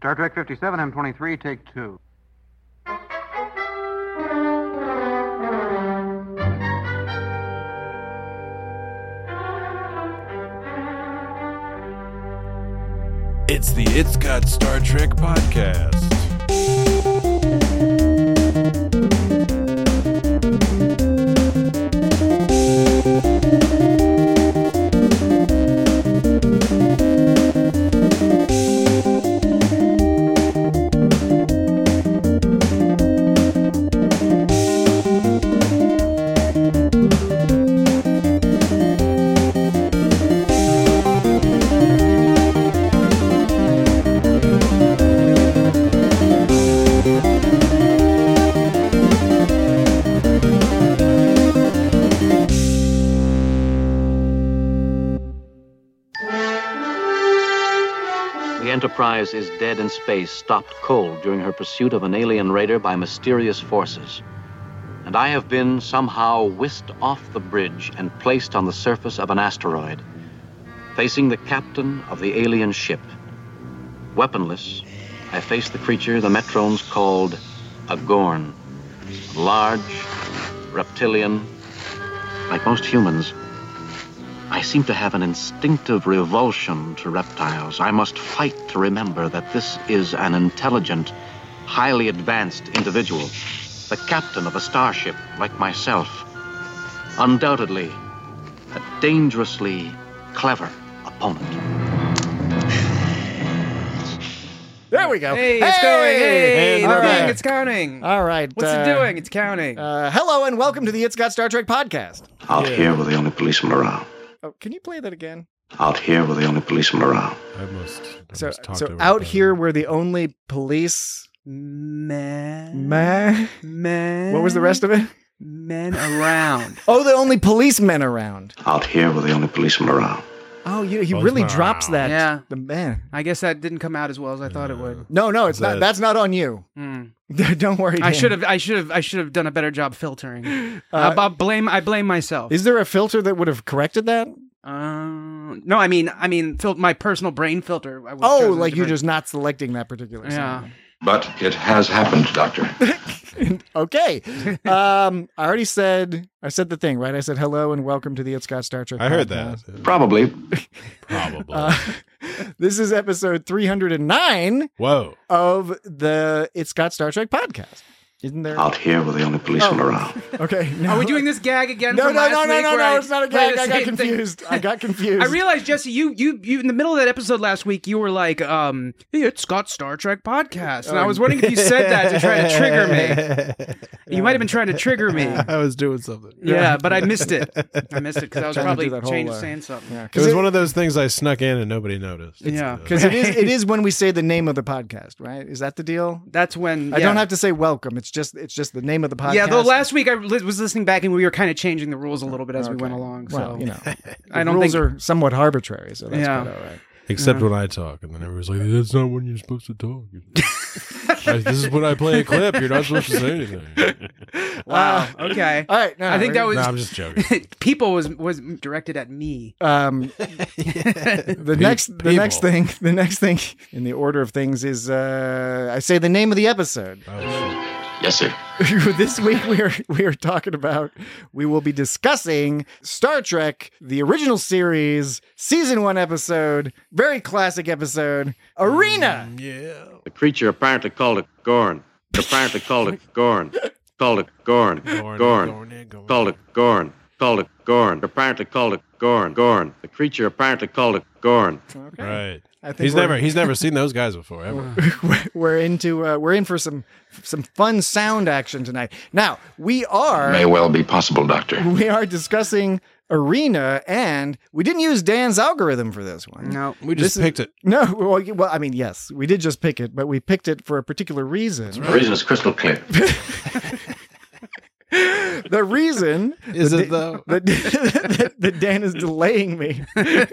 Star Trek 57, M23, take 2. It's the It's Got Star Trek podcast. Enterprise is dead in space, stopped cold during her pursuit of an alien raider by mysterious forces. And I have been somehow whisked off the bridge and placed on the surface of an asteroid, facing the captain of the alien ship. Weaponless, I face the creature the Metrones called a Gorn. Large, reptilian, like most humans. I seem to have an instinctive revulsion to reptiles. I must fight to remember that this is an intelligent, highly advanced individual, the captain of a starship like myself. Undoubtedly, a dangerously clever opponent. There we go. Hey, it's going. Hey, All the right. thing, it's counting. All right. What's it doing? It's counting. Hello and welcome to the It's Got Star Trek podcast. Out here we're the only policeman around. Oh, can you play that again? Out here we're the only policeman around. I must So talk over out that. here we're the only police. Men. What was the rest of it? Men around. Oh, the only policemen around. Out here we're the only policeman around. Oh, he really drops that. Yeah. The man. I guess that didn't come out as well as I thought it would. No, it's not. That's not on you. Don't worry. I Dan. should have done a better job filtering. I blame myself. Is there a filter that would have corrected that? No, I mean, my personal brain filter. I would've Oh, chosen like you're different- just not selecting that particular Yeah. sound. But it has happened, Doctor. Okay. I already said, I said the thing, right? I said hello and welcome to the It's Got Star Trek I heard podcast. that. Probably. Probably. This is episode 309 Whoa. of the It's Got Star Trek podcast. Isn't there? Out here we're the only policeman around. Okay. No. Are we doing this gag again? No, from no, last no, no, week no, where no. I It's not a play gag. the I got same thing? confused. I got confused. I realized, Jesse, you in the middle of that episode last week, you were like, "Hey, it's Got Star Trek podcast," and I was wondering if you said that to try to trigger me. You might have been trying to trigger me. I was doing something. Yeah, but I missed it. I missed it because I was Trying to probably do that whole, saying something. Yeah, It was one of those things I snuck in and nobody noticed. Yeah. because it is when we say the name of the podcast, right? Is that the deal? That's when I don't have to say welcome. It's just the name of the podcast. Yeah, though last week I was listening back and we were kind of changing the rules a little bit as we went along. So Well, you know, I the don't rules think are somewhat arbitrary, so that's Yeah. quite all right. Except when I talk. And then everyone's like, that's not when you're supposed to talk. This is when I play a clip. You're not supposed to say anything. Wow. Okay. All right. No, I think that was No, I'm just joking. people was directed at me. The next thing in the order of things is I say the name of the episode. Oh, shit. Yes, sir. This week we will be discussing Star Trek, the original series, season 1 episode, very classic episode, Arena. Yeah. The creature apparently called a Gorn. Apparently called a Gorn. Called a Gorn. Gorn. Called a Gorn. Called a Gorn. Apparently called a Gorn. Gorn. The creature apparently called a Gorn. Okay. Right. I think He's never seen those guys before, ever. we're in for some fun sound action tonight. Now, we May well be possible, Doctor. are discussing Arena, and we didn't use Dan's algorithm for this one. No. We just picked it. No, well, I mean, yes, we did just pick it, but we picked it for a particular reason. The reason is crystal clear. The reason Is it though? that Dan is delaying me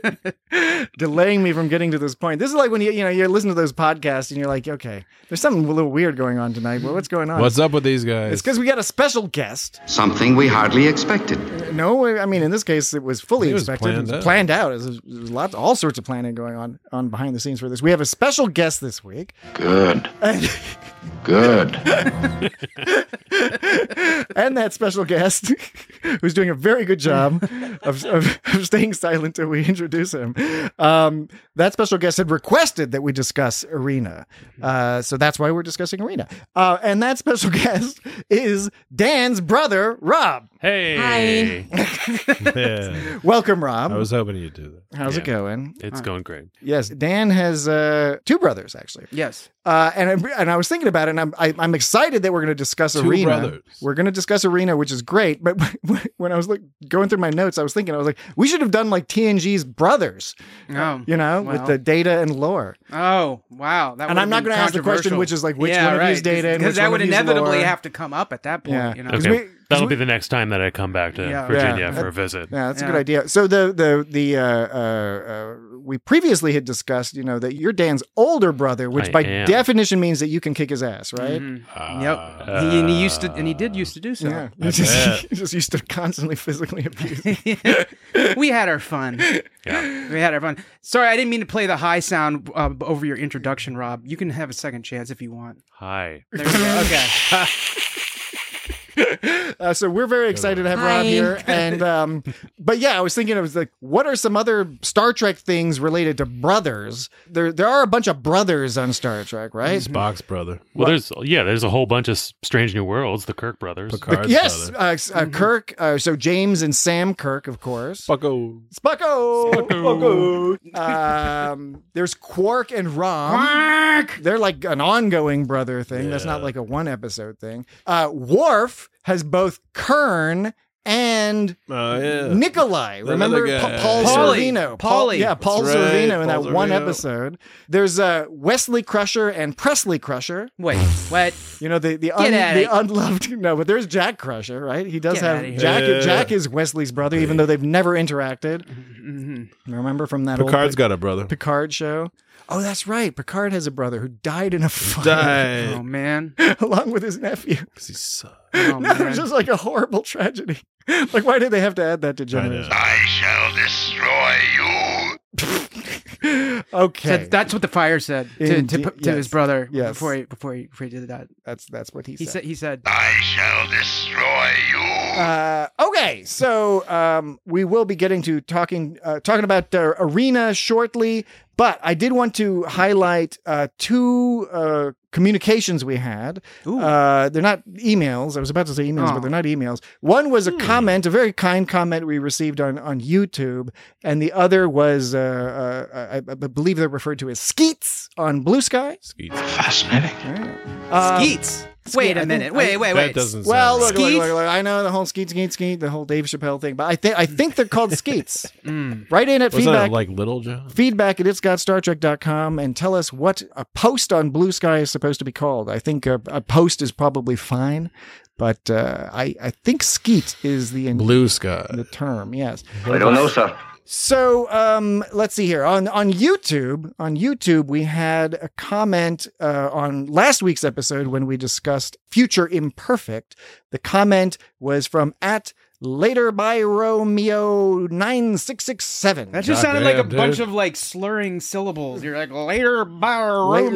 from getting to this point. This is like when you listen to those podcasts and you're like, okay, there's something a little weird going on tonight. Well, what's going on? What's up with these guys? It's because we got a special guest. Something we hardly expected. No, I mean, in this case, it was fully It was expected. planned It was out. planned out. There's all sorts of planning going on behind the scenes for this. We have a special guest this week. Good. And, Good. and that special guest, who's doing a very good job of staying silent till we introduce him. That special guest had requested that we discuss Arena. So that's why we're discussing Arena. And that special guest is Dan's brother, Rob. Hey. Yeah. Welcome, Rob. I was hoping you'd do that. How's it going? It's going great. Yes, Dan has two brothers, actually. Yes. And I was thinking about it, and I'm excited that we're going to discuss Two Arena. brothers. We're going to discuss Arena, which is great. But when I was going through my notes, I was thinking, we should have done like TNG's brothers, Oh. with the Data and Lore. Oh, wow. That And I'm not going to ask the question, which is like which one of you is Data and because which that one would of you is inevitably Lore. have to come up at that point. Yeah. You know? 'Cause Okay. we- That'll be the next time that I come back to Yeah. Virginia Yeah. for a visit. Yeah, that's a Yeah. good idea. So we previously had discussed, that you're Dan's older brother, which I by am. definition means that you can kick his ass, right? Mhm. Ah. Yep. He did used to do so. Yeah, I he's just, bet. he's just used to constantly physically abuse. We had our fun. Yeah. We had our fun. Sorry, I didn't mean to play the high sound over your introduction, Rob. You can have a second chance if you want. Hi. There we go. Okay. So we're very excited to have Rob here, and but yeah, I was thinking, what are some other Star Trek things related to brothers? There are a bunch of brothers on Star Trek, right? Spock's brother. Well, there's a whole bunch of Strange New Worlds, the Kirk brothers. Picard's Yes, brother. Kirk. So James and Sam Kirk, of course. Bucko. Spocko. There's Quark and Rom. They're like an ongoing brother thing. That's not Yeah. like a one episode thing. Worf has both Kern and Oh, yeah. Nikolai. The Remember other guy. Paul Paulie. Sorvino? Paulie. Paul That's right, Sorvino in Paul that one Sorvino. episode. There's Wesley Crusher and Presley Crusher. Wait, what? The outta unloved. No, but there's Jack Crusher, right? He does Get have outta here. Jack. Yeah. Jack is Wesley's brother, even though they've never interacted. Mm-hmm. Remember from that Picard's old got a brother. Picard show? Oh, that's right. Picard has a brother who died in a fire Died. Oh, man. along with his nephew. 'Cause he sucks. Oh, No, man. it's just like a horrible tragedy. Like, why did they have to add that to generation? I shall destroy you. Okay, So that's what the fire said to Indeed, his yes. brother Yes. before he did that. that's what he He said. said I shall destroy you. Okay, so we will be getting to talking about Arena shortly, but I did want to highlight two communications we had. Ooh. They're not emails. I was about to say emails, Oh. but they're not emails. One was a comment, a very kind comment we received on YouTube, and the other was, I believe they're referred to as skeets on Blue Sky. Skeets. Fascinating. Skeets. Wait a I think- minute. Wait. That doesn't Well, sound look, right. look, I know the whole skeet, the whole Dave Chappelle thing, but I think they're called skeets. Mm. Write in at Wasn't feedback. it like Little John? Feedback at itsgotstartrek.com and tell us what a post on Blue Sky is supposed to be called. I think a post is probably fine, but I think skeet is the Blue Sky. the term. Yes. I don't know, sir. So let's see here on YouTube. On YouTube, we had a comment on last week's episode when we discussed Future Imperfect. The comment was from @Later by Romeo 9667. That just sounded like a Goddamn, bunch dude. of like slurring syllables. You're like later by Later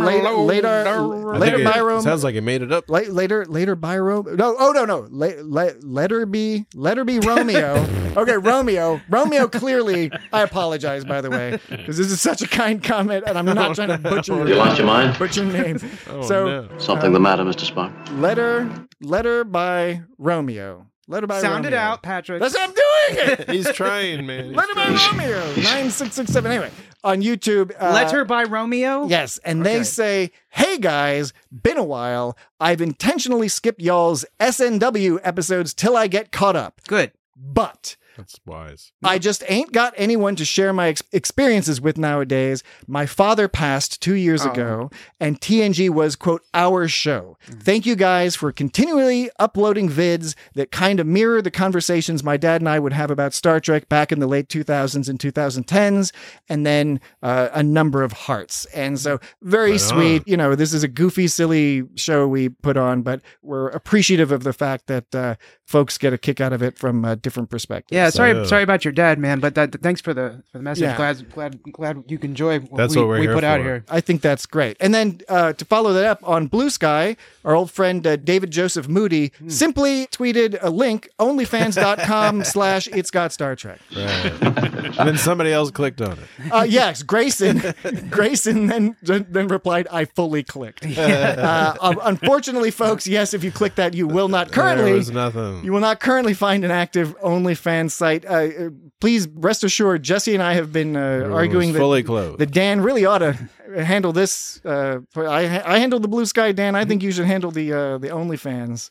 by Romeo. Sounds like he made it up. Later by Romeo. No. Letter be Romeo. Okay, Romeo. Clearly, I apologize, by the way, because this is such a kind comment, and I'm not trying to butcher You lost your mind? butcher your name. Oh, So no. Something the matter, Mr. Spock? letter by Romeo. Letter by Sound Romeo. it out, Patrick. That's how I'm doing it. He's trying, man. Letter by Romeo 9667. Anyway, on YouTube. Letter by Romeo. Yes, and they Okay. say, "Hey guys, been a while. I've intentionally skipped y'all's SNW episodes till I get caught up. Good. But That's wise. I just ain't got anyone to share my experiences with nowadays. My father passed 2 years ago, and TNG was, quote, our show. Thank you guys for continually uploading vids that kind of mirror the conversations my dad and I would have about Star Trek back in the late 2000s and 2010s, and then a number of hearts. And so very sweet. You know, this is a goofy, silly show we put on, but we're appreciative of the fact that folks get a kick out of it from different perspectives. Yeah, sorry about your dad, man. But thanks for the message. Yeah. Glad you can enjoy what That's what we're we here put out for. here. I think that's great. And then to follow that up on Blue Sky, our old friend David Joseph Moody simply tweeted a link, onlyfans.com/It's Got Star Trek. Right. And then somebody else clicked on it. Yes, Grayson then replied, I fully clicked. Unfortunately, folks, yes, if you click that, you will not There currently was nothing. You will not currently find an active OnlyFans site. Please rest assured, Jesse and I have been arguing fully closed. that Dan really ought to handle this. I handle the Blue Sky, Dan. I think you should handle the OnlyFans.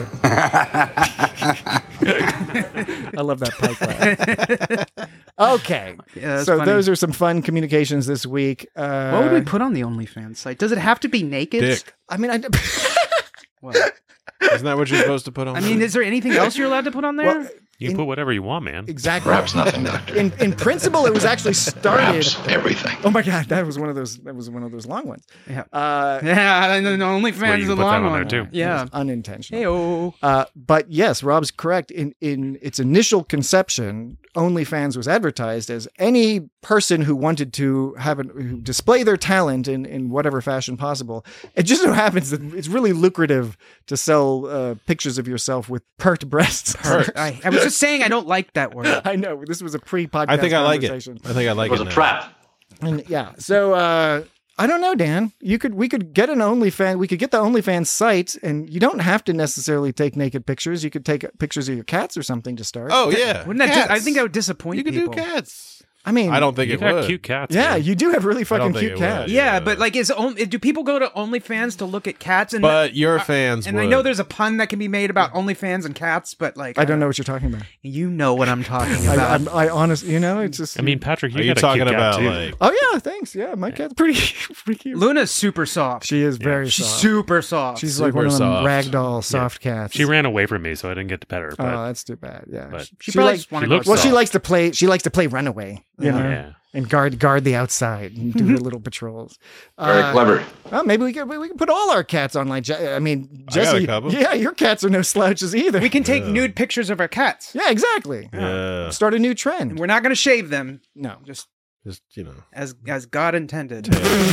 I love that pipe laugh. Okay, Yeah, that's so funny. those are some fun communications this week. What would we put on the OnlyFans site? Does it have to be naked? Dick. I mean, Well, Isn't that what you're supposed to put on? I mean, is there anything else you're allowed to put on there? Well, You can put whatever you want, man. exactly. Perhaps nothing, Doctor. In principle, it was actually started. Perhaps everything. Oh my god, that was one of those long ones. Yeah. Uh, And then the OnlyFans Well, is you a can put that long on one. there, too. Yeah. unintentional. Heyo. But yes, Rob's correct. In its initial conception, OnlyFans was advertised as any person who wanted to who display their talent in whatever fashion possible. It just so happens that it's really lucrative to sell pictures of yourself with pert breasts. I was just saying I don't like that word. I know this was a pre-podcast. I think I like it. conversation. I think I like It was it a now. trap. And yeah, so I don't know, Dan. We could get an OnlyFans. We could get the OnlyFans site, and you don't have to necessarily take naked pictures. You could take pictures of your cats or something to start. Oh yeah, Wouldn't that? I Cats. think that would disappoint You could people. do cats. I mean, I don't think You it got would. cute cats. Yeah, man. you do have really fucking think cute it cats. would. Yeah, Yeah. but like, do people go to OnlyFans to look at cats? And But your fans and would. I know there's a pun that can be made about OnlyFans and cats, but like, I don't know what you're talking about. You know what I'm talking about. I honestly, it's just. I mean, Patrick, Are you you got a talking cute cat, about too. like? Oh yeah, thanks. Yeah, my cat's pretty cute. Luna's super soft. She is very She's soft. super soft. She's like one of super them soft. ragdoll soft cats. She ran away from me, so I didn't get to pet her. But Oh, that's too bad. Yeah, but she probably likes. just wanted she to looks go Well, she soft. likes to play. She likes to play runaway. You know? yeah. And guard the outside and do her little patrols. Very clever. Well, maybe we can put all our cats online. I mean, I got a Jesse. couple. Yeah, your cats are no slouches either. We can take nude pictures of our cats. Yeah, exactly. Yeah, Start a new And trend. we're not going to shave them, No. just just as God intended.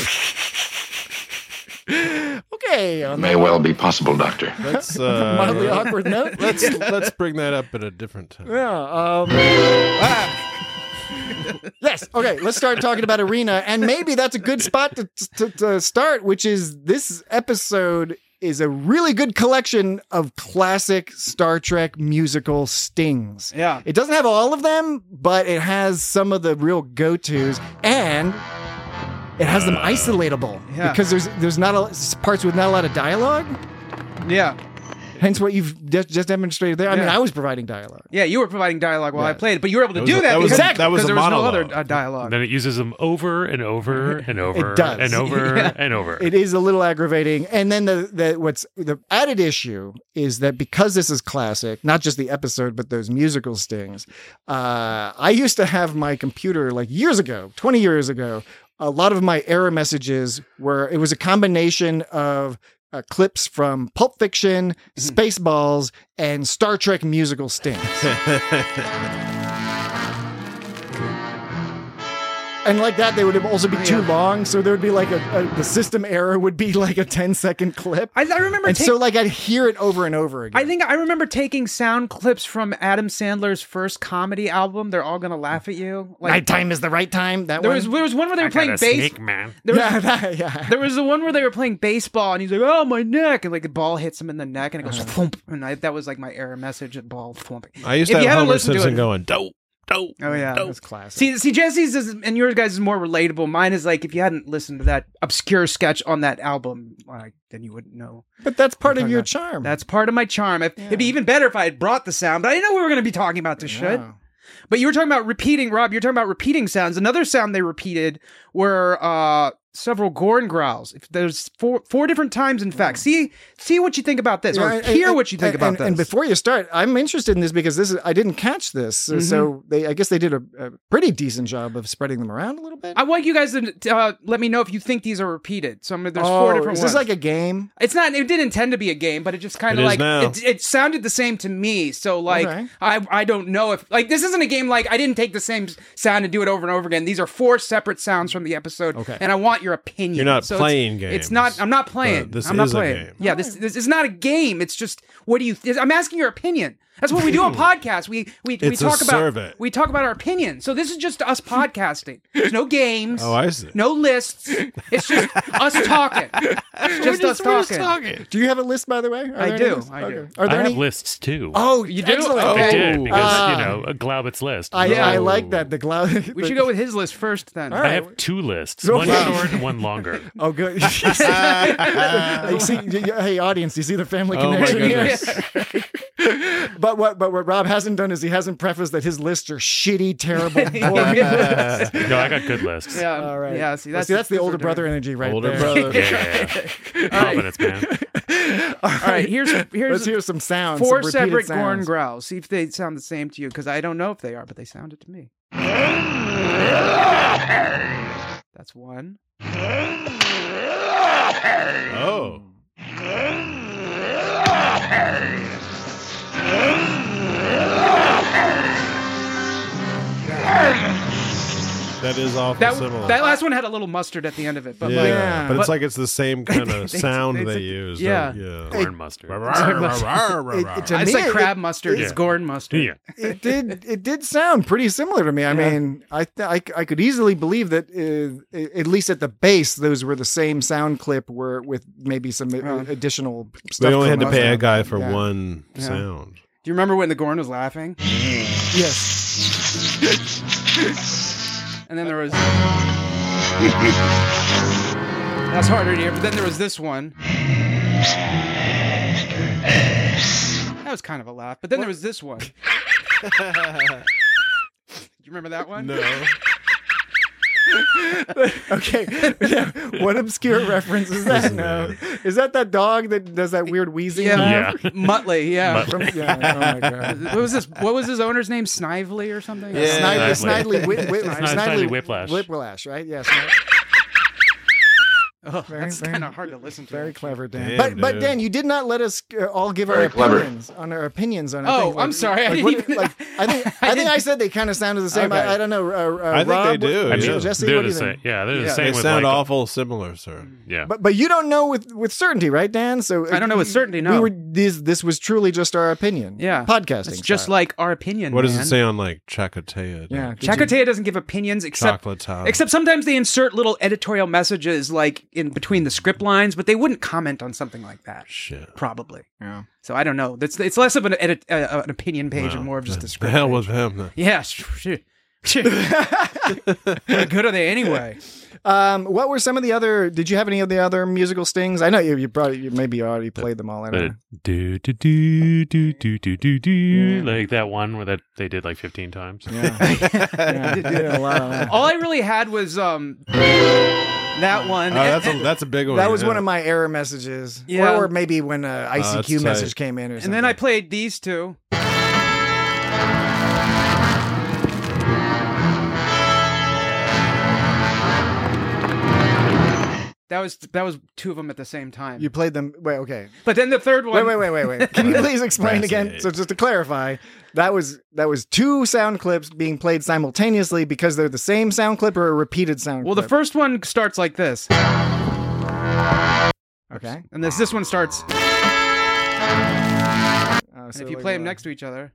Okay. On May well be possible, Doctor. let's that mildly awkward note. let's bring that up at a different time. Yeah. Yes. Okay. Let's start talking about Arena, and maybe that's a good spot to start. Which is this episode is a really good collection of classic Star Trek musical stings. Yeah. It doesn't have all of them, but it has some of the real go-tos, and it has them isolatable Yeah. because there's not parts with not a lot of dialogue. Yeah. Hence what you've just demonstrated there. I mean, Yeah. I was providing dialogue. Yeah, you were providing dialogue while I Yeah. played, but you were able to do that that was because, a- that was because a there was no monologue. other dialogue. Then it uses them over and over and over does. and over Yeah. and over. It is a little aggravating. And then what's the added issue is that because this is classic, not just the episode, but those musical stings. I used to have my computer like years ago, 20 years ago. A lot of my error messages it was a combination of clips from Pulp Fiction, Spaceballs, and Star Trek musical stings. And like that, they would also be too long. So there would be like the system error would be like a 10-second clip. I remember And so like I'd hear it over and over again. I think I remember taking sound clips from Adam Sandler's first comedy album. They're all gonna laugh at you. Like Nighttime is the right time. That there one. was one where they were playing bass. Snake, man. There was, Yeah. there was the one where they were playing baseball, and he's like, "Oh, my neck!" and like the ball hits him in the neck, and it goes thump. And that was like my error message at ball thumping. I used If to you have haven't Homer listened to Simpson it- going dope. Oh yeah. That's classic. See, Jesse's and yours guys is more relatable. Mine is like if you hadn't listened to that obscure sketch on that album, then you wouldn't know. But that's part of talking your about- charm. That's part of my charm. It'd be even better if I had brought the sound, but I didn't know we were going to be talking about this shit. Yeah. But you were talking about repeating, Rob. You're talking about repeating sounds. Another sound they repeated were several Gorn growls. There's four different times, in fact. See what you think about this, or hear what you think about this. And before you start, I'm interested in this because I didn't catch this, so I guess they did a pretty decent job of spreading them around a little bit. I want you guys to let me know if you think these are repeated. So there's four different ones. Is this like a game? It's not. It didn't intend to be a game, but it just kind of like it sounded the same to me. So like I don't know if like this isn't a game. Like I didn't take the same sound and do it over and over again. These are 4 separate sounds from the episode, and I want your opinion. You're not playing games. It's not. I'm not playing. This I'm not is playing. a game. Yeah, this is not a game. It's just what do you? I'm asking your opinion. That's what we do on podcasts. We talk about we talk about our opinion. So this is just us podcasting. There's no games. Oh, I see. No lists. It's just us talking. It's just us talking. Do you have a list, by the way? I do. Are there I any? have lists too. Oh, you do? Excellent. I Okay. did because a Glaubitz list. I like that. The Glaubitz. We should go with his list first then. All right. I have 2 lists, Oh, one wow. short and one longer. Oh, good. Hey, audience, you see the family Oh, my connection here? goodness. But what Rob hasn't done is he hasn't prefaced that his lists are shitty, terrible, boring lists. No, I got good lists. Yeah. All right. Yeah. See, that's the older brother energy right Older there. brother. Yeah. Confidence, man. All right. Here's Let's hear some sounds. 4 some repeated separate sounds. Gorn growls. See if they sound the same to you, because I don't know if they are, but they sounded to me. That's one. Oh. That is awful similar. That last one had a little mustard at the end of it, but yeah, but it's but- like it's the same kind of sound they use. yeah. Corn mustard. To it's me, like crab mustard. Yeah. It's Gorn mustard. Yeah. it did sound pretty similar to me. I mean, I could easily believe that at least at the base, those were the same sound clip, where with maybe some additional stuff. They only had to from pay a us. guy for Yeah. one sound. Do you remember when the Gorn was laughing? Yes. And then there was. That's harder to hear, but then there was this one. That was kind of a laugh, but then there was this one. Do you remember that one? No. Okay. Yeah. What obscure reference is that? No. Is that dog that does that weird wheezing? Yeah, Yeah. Muttley. Yeah. Oh my god. What was this? What was his owner's name? Snively or something? Yeah. Snidely Snidely Whiplash. Whiplash, right? Yes. Oh, Very, that's very- kind of hard to listen to. Very clever, Dan. Damn, but dude. Dan, you did not let us all give our Very clever. opinions on our opinions on. Oh, things. I'm sorry. I Like, didn't what- even- like, I think I said they kind of sounded the same. Okay. I don't know. I think Rob, they do, what- yeah. Jesse, They're what do the you same. think? Yeah, they're the Yeah. same They with sound like, awful similar, sir. Yeah. But you don't know with certainty, right, Dan? So I don't know with certainty, no. We were this was truly just our opinion. Yeah. Podcasting. It's just style. like our opinion. What does man. it say on like Chakatea? Yeah. Did you- Chakatea doesn't give opinions except Chocolate top. except sometimes they insert little editorial messages like in between the script lines, but they wouldn't comment on something like that. Shit. Probably. Yeah. So I don't know. It's less of an opinion page and more of just a The script. hell page. was him then? Yeah. Shit. How good are they anyway? What were some of the other? Did you have any of the other musical stings? I know you maybe already played them all. I don't know. do do do do do do do do like that one where that they did like 15 times. Yeah, you did a lot of that. All I really had was that one. Oh, that's a big one. That was yeah. one of my error messages. Yeah. Or maybe when that's ICQ tight. message came in or something. And then I played these two. That was 2 of them at the same time. You played them. Wait, okay. But then the third one. Wait. Can you please explain again? Fascinating. So just to clarify, that was 2 sound clips being played simultaneously because they're the same sound clip or a repeated sound Well, clip? the first one starts like this, Okay. and this one starts. And So if you like, play them next to each other.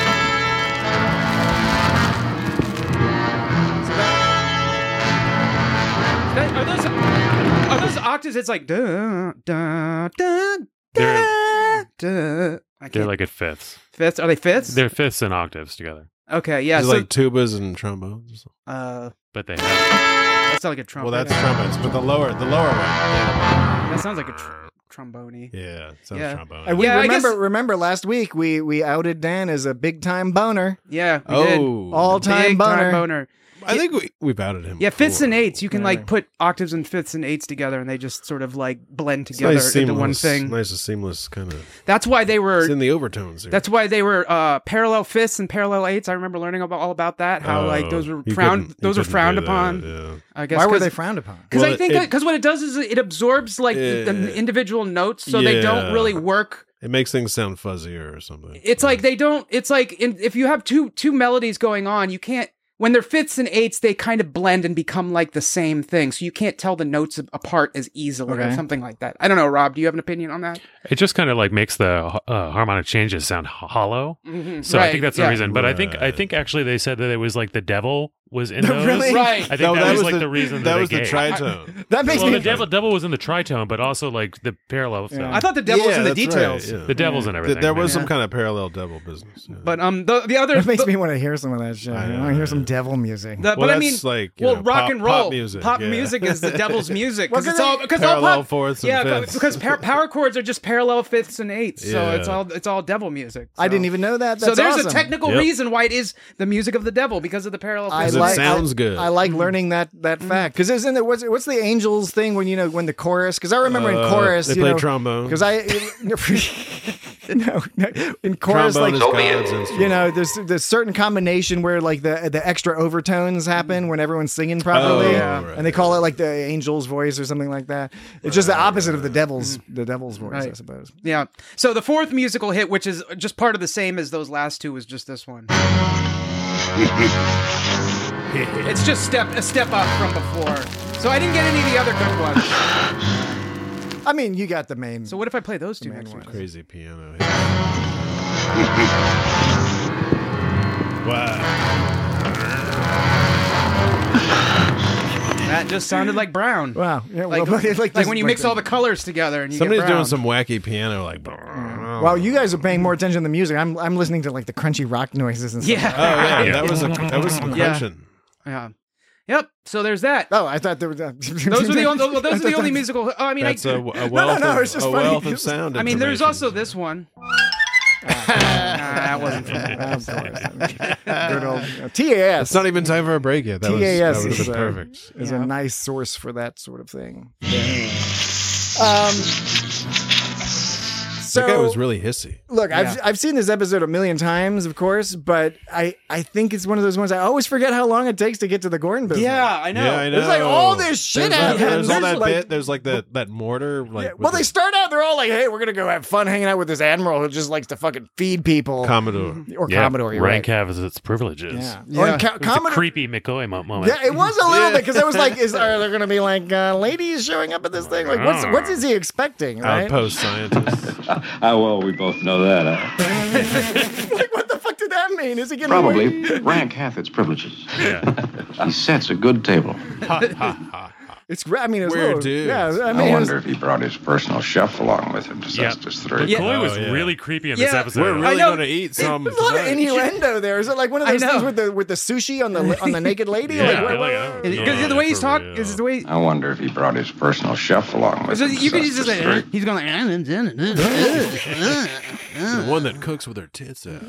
Are those octaves? It's like da da da da da. I They're can't. like at fifths. Fifths? Are they fifths? They're fifths and octaves together, Okay, yeah. It's So like tubas and trombones. but they have that sounds like a trumpet. Well, that's trumpets, but the lower one. That sounds like a. trombone-y. Yeah, sounds Yeah. trombone. And we Yeah, I remember last week we outed Dan as a big time boner. Yeah, we did. All time Big-time boner. I think we've outed him. Yeah, fifths before. and eights. You can Yeah. like put octaves and fifths and eights together, and they just sort of like blend It's together nice, into one seamless- thing. Nice and seamless kind of. That's why they were. It's in the overtones. Here. That's why they were parallel fifths and parallel eights. I remember learning all about that. How like those were He frowned. couldn't- he Those were couldn't frowned do that, upon. yeah. I guess. Why were they frowned upon? Because Well, I think because what it does is it absorbs like the individual notes, so they don't Yeah. really work. It makes things sound fuzzier or something. It's like they don't. It's like if you have two melodies going on, you can't. When they're fifths and eights, they kind of blend and become like the same thing. So you can't tell the notes apart as easily or Okay. something like that. I don't know, Rob. Do you have an opinion on that? It just kind of like makes the harmonic changes sound hollow. So I think that's the reason. But I think actually they said that it was like the devil was in those. Really? Right. I think that was like the reason that they was the gave. tritone. That makes Well, me. the devil was in the tritone, but also like the parallel stuff. I thought the devil was in the that's details. right, yeah. The devil's in everything. There was man. some kind of parallel devil business. Yeah. But the other That makes me want to hear some of that shit. I know, want to hear yeah. some devil music. But Well, I mean, that's like, you well, know, rock pop- and roll, pop music, yeah. is the devil's music Well, because all Parallel pop, fourths and yeah, fifths. because power chords are just parallel fifths and eights, so Yeah. it's all devil music. I so. didn't even know that. That's So there's awesome. a technical Yep. reason why it is the music of the devil because of the parallel I fifths. It like, sounds good. I like learning that fact because isn't there what's the angels thing when when the chorus? Because I remember in chorus they you play know, trombone. because I no in chorus Trombone is like God's instrument. you know there's certain combination where like the extra overtones happen when everyone's singing properly, Oh, yeah. and they call it like the angel's voice or something like that. It's just the opposite of the devil's voice, I Right. suppose. Yeah. So the fourth musical hit, which is just part of the same as those last two, was just this one. It's just a step up from before. So I didn't get any of the other good ones. I mean, you got the main. So what if I play those two main next one. week? Crazy piano. Wow. That just sounded like Brown. Wow, yeah, Like, well, like when you mix all the colors together and you Somebody's get Brown. doing some wacky piano, like. Well, you guys are paying more attention to the music. I'm listening to like the crunchy rock noises and stuff. Yeah. Oh yeah, that was some Yeah. crunching. Yeah. Yep. So there's that. Oh, I thought there was. Those are the only. Those are the only musical. I mean, That's a wealth, no, it's just of, a funny. wealth of sound. I mean, there's information. also this one. That wasn't from Of course. Good old TAS. It's not even time for a break yet. That TAS was is, perfect. is Yeah. a nice source for that sort of thing. So That guy was really hissy. look, I've seen this episode a million times, of course, but I think it's one of those ones I always forget how long it takes to get to the Gordon business. Yeah, I know. Yeah, I know. There's like all this shit happens. There's all There's that like- bit. There's like that mortar. Like Yeah, with well, the they start out, they're all like, hey, we're going to go have fun hanging out with this admiral who just likes to fucking feed people. Commodore. Or Yeah, Commodore, you're rank right. has its privileges. Yeah. Yeah. Or It was It was Commodore. a creepy McCoy moment. Yeah, it was a little Yeah. bit because I was like, are there going to be like ladies showing up at this thing? Like, what is he expecting? Right? Outpost scientist. Well, we both know that, huh? Like, what the fuck did that mean? Is he getting Probably rank hath its privileges. Yeah. He sets a good table. It's. I mean, it's Weird little, dudes. Yeah, I mean, I it was- wonder if he brought his personal chef along with him to Yeah. test us three. McCoy was yeah. really creepy in this Yeah. episode. We're really know. going to eat some. There's a lot of tonight. innuendo there. Is it like one of I those know. things with the sushi on the naked lady? Yeah, Like, like, what- Because the way he's talking is the way. I wonder if he brought his personal chef along with So him. you could to just test say us three. he's going like. The one that cooks with her tits out.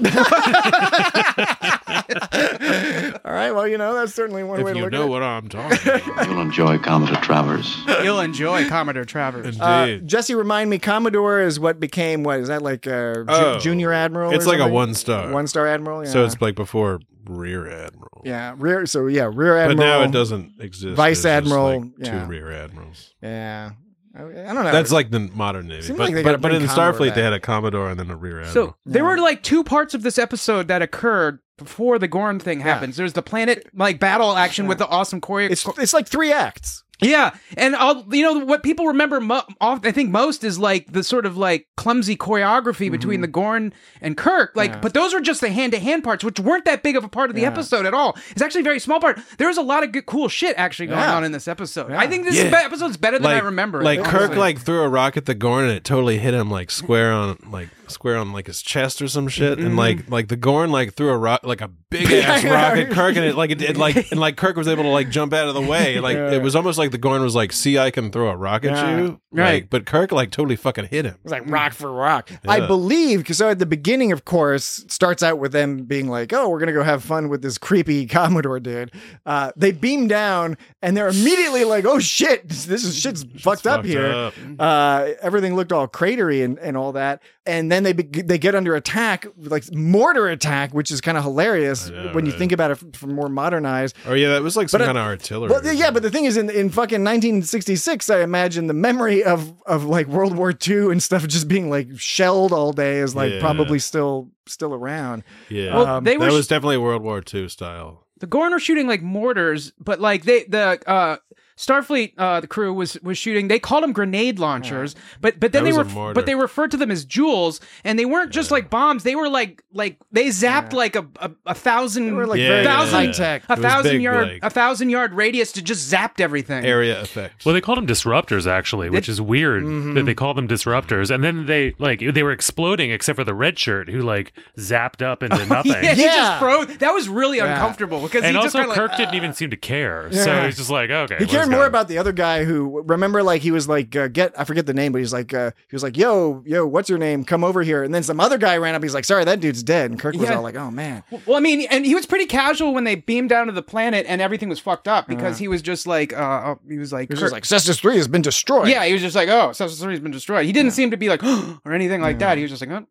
all right. Well, that's certainly one way If to you look know at it. what I'm talking about. You'll enjoy Commodore Travers. You'll enjoy Commodore Travers. Indeed. Jesse, remind me, Commodore is what became what? Is that like junior admiral? It's or like a something? 1-star. 1-star admiral. Yeah. So it's like before Rear Admiral. yeah, rear. So yeah, rear admiral. But now it doesn't exist. Vice There's just, Admiral, like, yeah. two Rear Admirals. Yeah, I don't know. That's like the modern Navy. Seems But, like they gotta but bring in Commodore Starfleet, back. they had a Commodore and then a Rear Admiral. So there were like two parts of this episode that occurred before the Gorn thing happens. There's the planet like battle action with the awesome choreo. it's like 3 acts. Yeah, and what people remember, I think most is like the sort of like clumsy choreography between the Gorn and Kirk. Like, but those are just the hand-to-hand parts, which weren't that big of a part of the episode at all. It's actually a very small part. There was a lot of good, cool shit actually going on in this episode. I think this episode's better than I remember. Like honestly. Kirk threw a rock at the Gorn and it totally hit him like square on square on like his chest or some shit, and like the Gorn like threw a rock, like a big ass rock at Kirk, and it Kirk was able to like jump out of the way. Like it was almost like the Gorn was like, see, I can throw a rock at you, right? But Kirk like totally fucking hit him. It was like rock for rock. Yeah. I believe, because so at the beginning, of course, it starts out with them being like, oh, we're gonna go have fun with this creepy Commodore dude. They beam down and they're immediately like, oh shit, shit's fucked up here. Everything looked all cratery and all that. And then they get under attack, like mortar attack, which is kind of hilarious when you think about it from more modernized. Oh yeah, that was like some kind of artillery. Well, yeah, but the thing is, in fucking 1966, I imagine the memory of like World War II and stuff just being like shelled all day is like probably still around. Yeah, well, that was definitely World War II style. The Gorn were shooting like mortars, but like the Starfleet, the crew was shooting. They called them grenade launchers, but then they referred to them as jewels, and they weren't just like bombs. They were like they zapped like a 1,000, they were like very high tech, a 1,000 yard radius to just zapped everything. Area effects. Well, they called them disruptors actually, which is weird that they call them disruptors. And then they were exploding except for the red shirt who like zapped up into nothing. He just froze. That was really uncomfortable because and he also just Kirk didn't even seem to care. So he's just like, okay. He cared more about the other guy who, remember, like he was like, I forget the name, but he was like, yo, what's your name? Come over here. And then some other guy ran up. He's like, sorry, that dude's dead. And Kirk was all like, oh man. Well, I mean, and he was pretty casual when they beamed down to the planet and everything was fucked up because he was just like, Cestus 3 has been destroyed. Yeah, he was just like, oh, Cestus 3 has been destroyed. He didn't seem to be like, or anything like that. He was just like,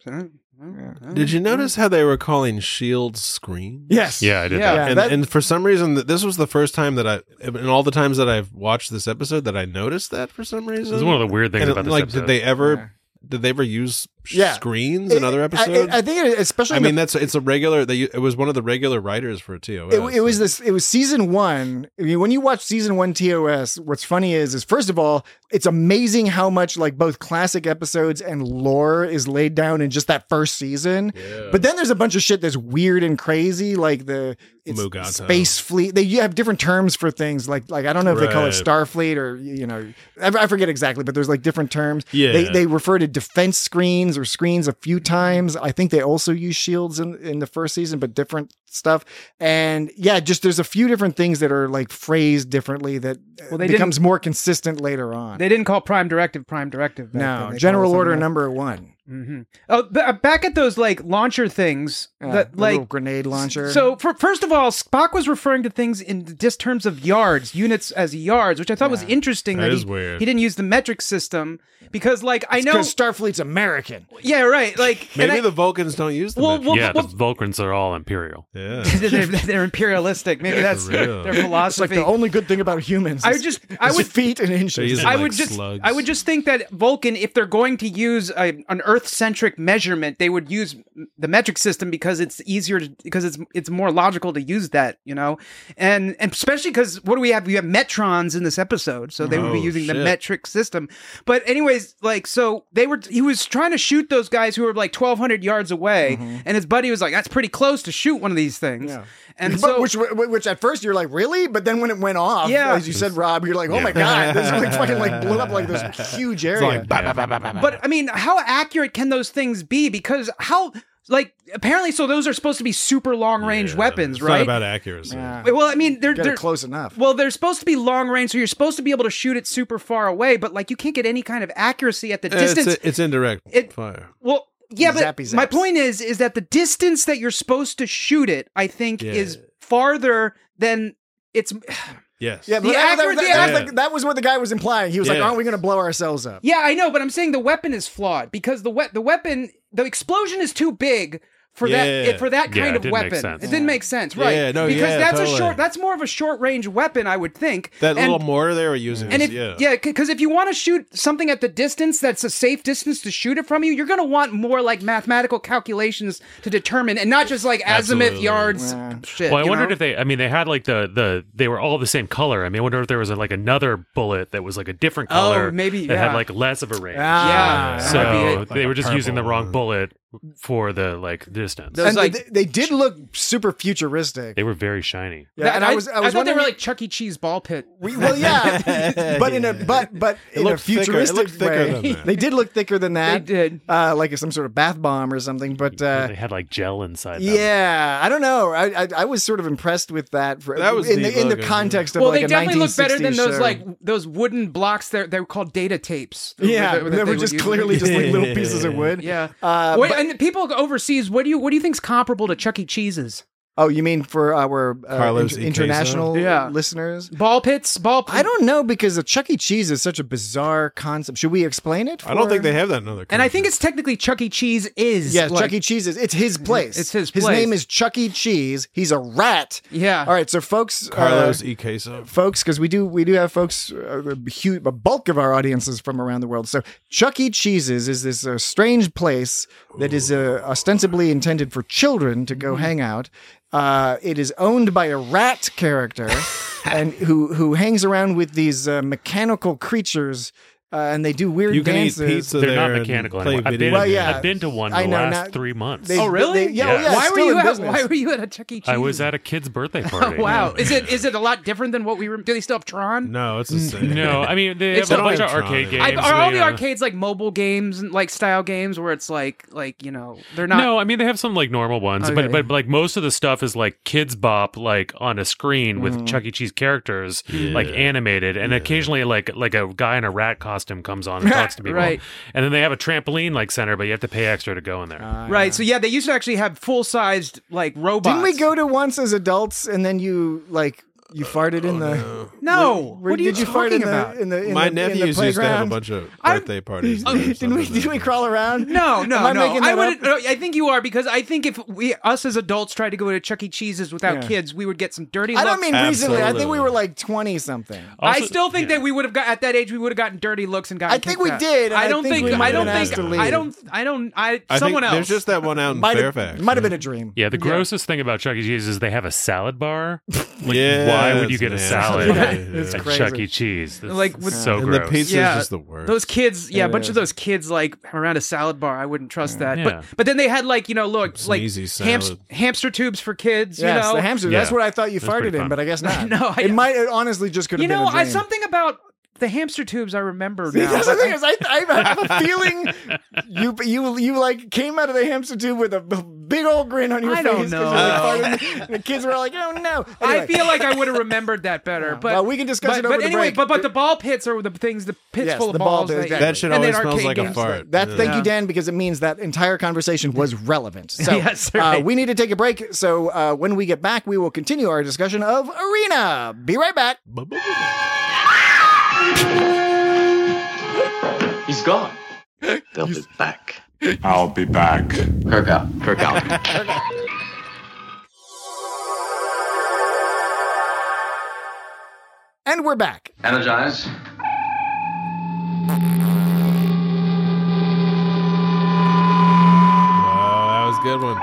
Did you notice how they were calling shields screens? Yes. Yeah, I did that. And for some reason, this was the first time that in all the times that I've watched this episode, that I noticed that for some reason. It was one of the weird things about this episode. Did they ever use screens in other episodes? I think especially. I mean, it's a regular. It was one of the regular writers for TOS. It was season 1. I mean, when you watch season 1 TOS, what's funny is first of all, it's amazing how much like both classic episodes and lore is laid down in just that first season. Yeah. But then there's a bunch of shit that's weird and crazy, like it's Space Fleet. You have different terms for things. Like I don't know if they call it Starfleet or I forget exactly, but there's like different terms. Yeah. They refer to defense screens or screens a few times. I think they also use shields in the first season, but different stuff. And just there's a few different things that are like phrased differently that becomes more consistent later on. They didn't call Prime Directive. No, General Order number 1. Mm-hmm. Oh, back at those like launcher things, that like little grenade launcher. So first of all, Spock was referring to things in just terms of units as yards, which I thought was interesting. That is weird. He didn't use the metric system because, like, I know because Starfleet's American. Yeah, right. Like maybe the Vulcans don't use the metric. The Vulcans are all imperial. Yeah, they're imperialistic. Maybe that's their philosophy. It's like the only good thing about humans. I would feet and inches. I would just think that Vulcan, if they're going to use an Earth-centric measurement, they would use the metric system because it's easier because it's more logical to use that, and especially because what do we have? We have metrons in this episode, so they would be using the metric system. But anyways, like he was trying to shoot those guys who were like 1,200 yards away, and his buddy was like, "That's pretty close to shoot one of these things." Yeah. And which at first you're like, really? But then when it went off, as you said, Rob, you're like, oh my God, this like fucking like blew up like this huge area. But I mean, how accurate can those things be? Because apparently, so those are supposed to be super long range weapons, right? It's not about accuracy. Yeah. Well, I mean, they're close enough. Well, they're supposed to be long range, so you're supposed to be able to shoot it super far away, but like you can't get any kind of accuracy at the distance. It's indirect fire. Well, yeah, but zappy zaps. My point is that the distance that you're supposed to shoot it, I think, is farther than it's. Yes. Yeah, but that was what the guy was implying. He was like, aren't we going to blow ourselves up? Yeah, I know, but I'm saying the weapon is flawed because the explosion is too big for that kind of weapon. It didn't make sense, right? Yeah, no, because that's more of a short range weapon, I would think. That little mortar they were using. Because if you want to shoot something at the distance that's a safe distance to shoot it from you, you're going to want more like mathematical calculations to determine, and not just like azimuth yards shit. Well, I wondered if they had like they were all the same color. I mean, I wonder if there was like another bullet that was like a different color, maybe that had like less of a range. Yeah. So they were just using the wrong bullet. for the distance. And they did look super futuristic. They were very shiny. Yeah, and I thought they were like Chuck E. Cheese ball pit. Well, yeah, but in a futuristic way. They did look thicker than that. They did, like some sort of bath bomb or something. But they had like gel inside them. Yeah, I don't know. I was sort of impressed with that. That was in the context of they definitely look better than those those wooden blocks. They were called data tapes. Yeah, they were just clearly just like little pieces of wood. Yeah. And people overseas, what do you think's comparable to Chuck E. Cheese's? Oh, you mean for our international yeah. listeners? Ball pits? I don't know, because the Chuck E. Cheese is such a bizarre concept. Should we explain it? I don't think they have that in other countries. And I think it's technically Chuck E. Cheese is. Yeah, Chuck E. Cheese is. It's his place. It's his place. His name is Chuck E. Cheese. He's a rat. Yeah. All right, so folks. Carlos E. Queso. Folks, because we do have folks, a bulk of our audiences from around the world. So Chuck E. Cheese's is this strange place that is ostensibly intended for children to go hang out. It is owned by a rat character, and who hangs around with these mechanical creatures, and they do weird dances. You can eat pizza They're there not mechanical and play anymore. video I've been to one in the last 3 months. Oh, really? Yeah. Why were you at a Chuck E. Cheese? I was at a kid's birthday party. Oh, wow. Is it a lot different than what we were? Do they still have Tron? No, it's the same. No, I mean they have a bunch of arcade games. Are all the arcades like mobile games and like style games where it's like they're not? No, I mean they have some like normal ones, Okay. but like most of the stuff is like Kids Bop, like on a screen with Chuck E. Cheese characters like animated, and occasionally like a guy in a rat costume comes on and talks to people. Right. And then they have a trampoline like center, but you have to pay extra to go in there. Right. So yeah, they used to actually have full sized like robots. Didn't we go to once as adults, and then you farted in the? No. What are you did you fart in about? My nephews used to have a bunch of birthday parties. Did we crawl around? No. I I think you are, because I think if us as adults tried to go to Chuck E. Cheese's without kids, we would get some dirty looks. I don't mean recently. I think we were like 20 something. I still think that we would have got at that age. We would have gotten dirty looks and gotten. I think we did. I don't think. Someone else. There's just that one out in Fairfax. Might have been a dream. Yeah, the grossest thing about Chuck E. Cheese is they have a salad bar. Yeah. Why would you get a salad It's at crazy. Chuck E. Cheese? That's so And gross. the pizza is just the worst. Those kids, a bunch of those kids like around a salad bar. I wouldn't trust that. Yeah. But then they had like Sneezy salad. hamster tubes for kids. Yes, the hamster. That's Yeah. what I thought you That's pretty farted in, fun. but I guess not. No, it honestly just could have been a dream. Something about the hamster tubes I remember See, now. that's the thing is, I have a feeling you like came out of the hamster tube with a big old grin on your face. don't know. And the kids were like, "Oh no!" I feel like I would have remembered that better. But well, we can discuss it over but the anyway, break. but the ball pits are the things. The pits Yes, full of the ball balls. pits, That shit and then always smells arcade like a games. fart. Thank you, Dan, because it means that entire conversation was relevant. So Yes, right. we need to take a break. So when we get back, we will continue our discussion of Arena. Be right back. He's gone. They'll be back. I'll be back. Kirk out. And we're back. Energize. That was a good one.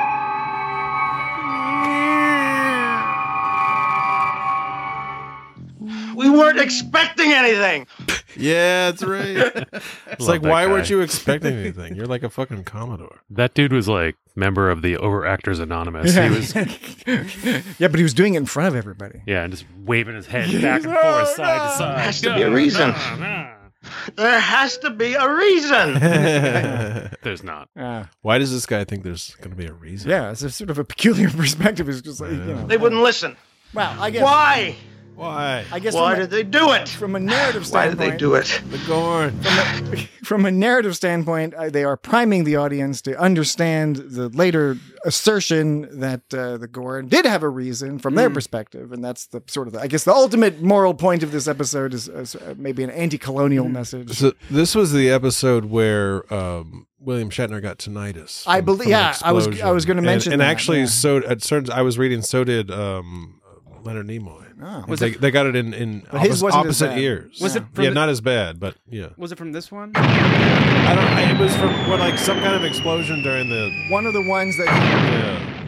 We weren't expecting anything. Yeah, that's right. It's like, that why guy. weren't you expecting anything? You're like a fucking Commodore. That dude was like member of the Overactors Anonymous. He was, Yeah, but he was doing it in front of everybody. and just waving his head back and forth, side to side. There has to be a reason. There has to be a reason. There's not. Why does this guy think there's going to be a reason? Yeah, it's a sort of a peculiar perspective. It's just like, They wouldn't listen. Well, I guess. Why? Why? I guess Why did they do it? from a narrative Why standpoint. did they do it? The Gorn. From a narrative standpoint, they are priming the audience to understand the later assertion that the Gorn did have a reason from their perspective, and that's the sort of I guess the ultimate moral point of this episode is maybe an anti-colonial message. So this was the episode where William Shatner got tinnitus. I believe. from an Yeah, I was explosion. going to mention and that, actually, yeah. so at certain, I was reading. So did Leonard Nimoy. They got it in But his wasn't as opposite bad. ears. Was it from Yeah, the- not as bad, but yeah. Was it from this one? I don't. It was from like some kind of explosion during the. One of the ones that Yeah.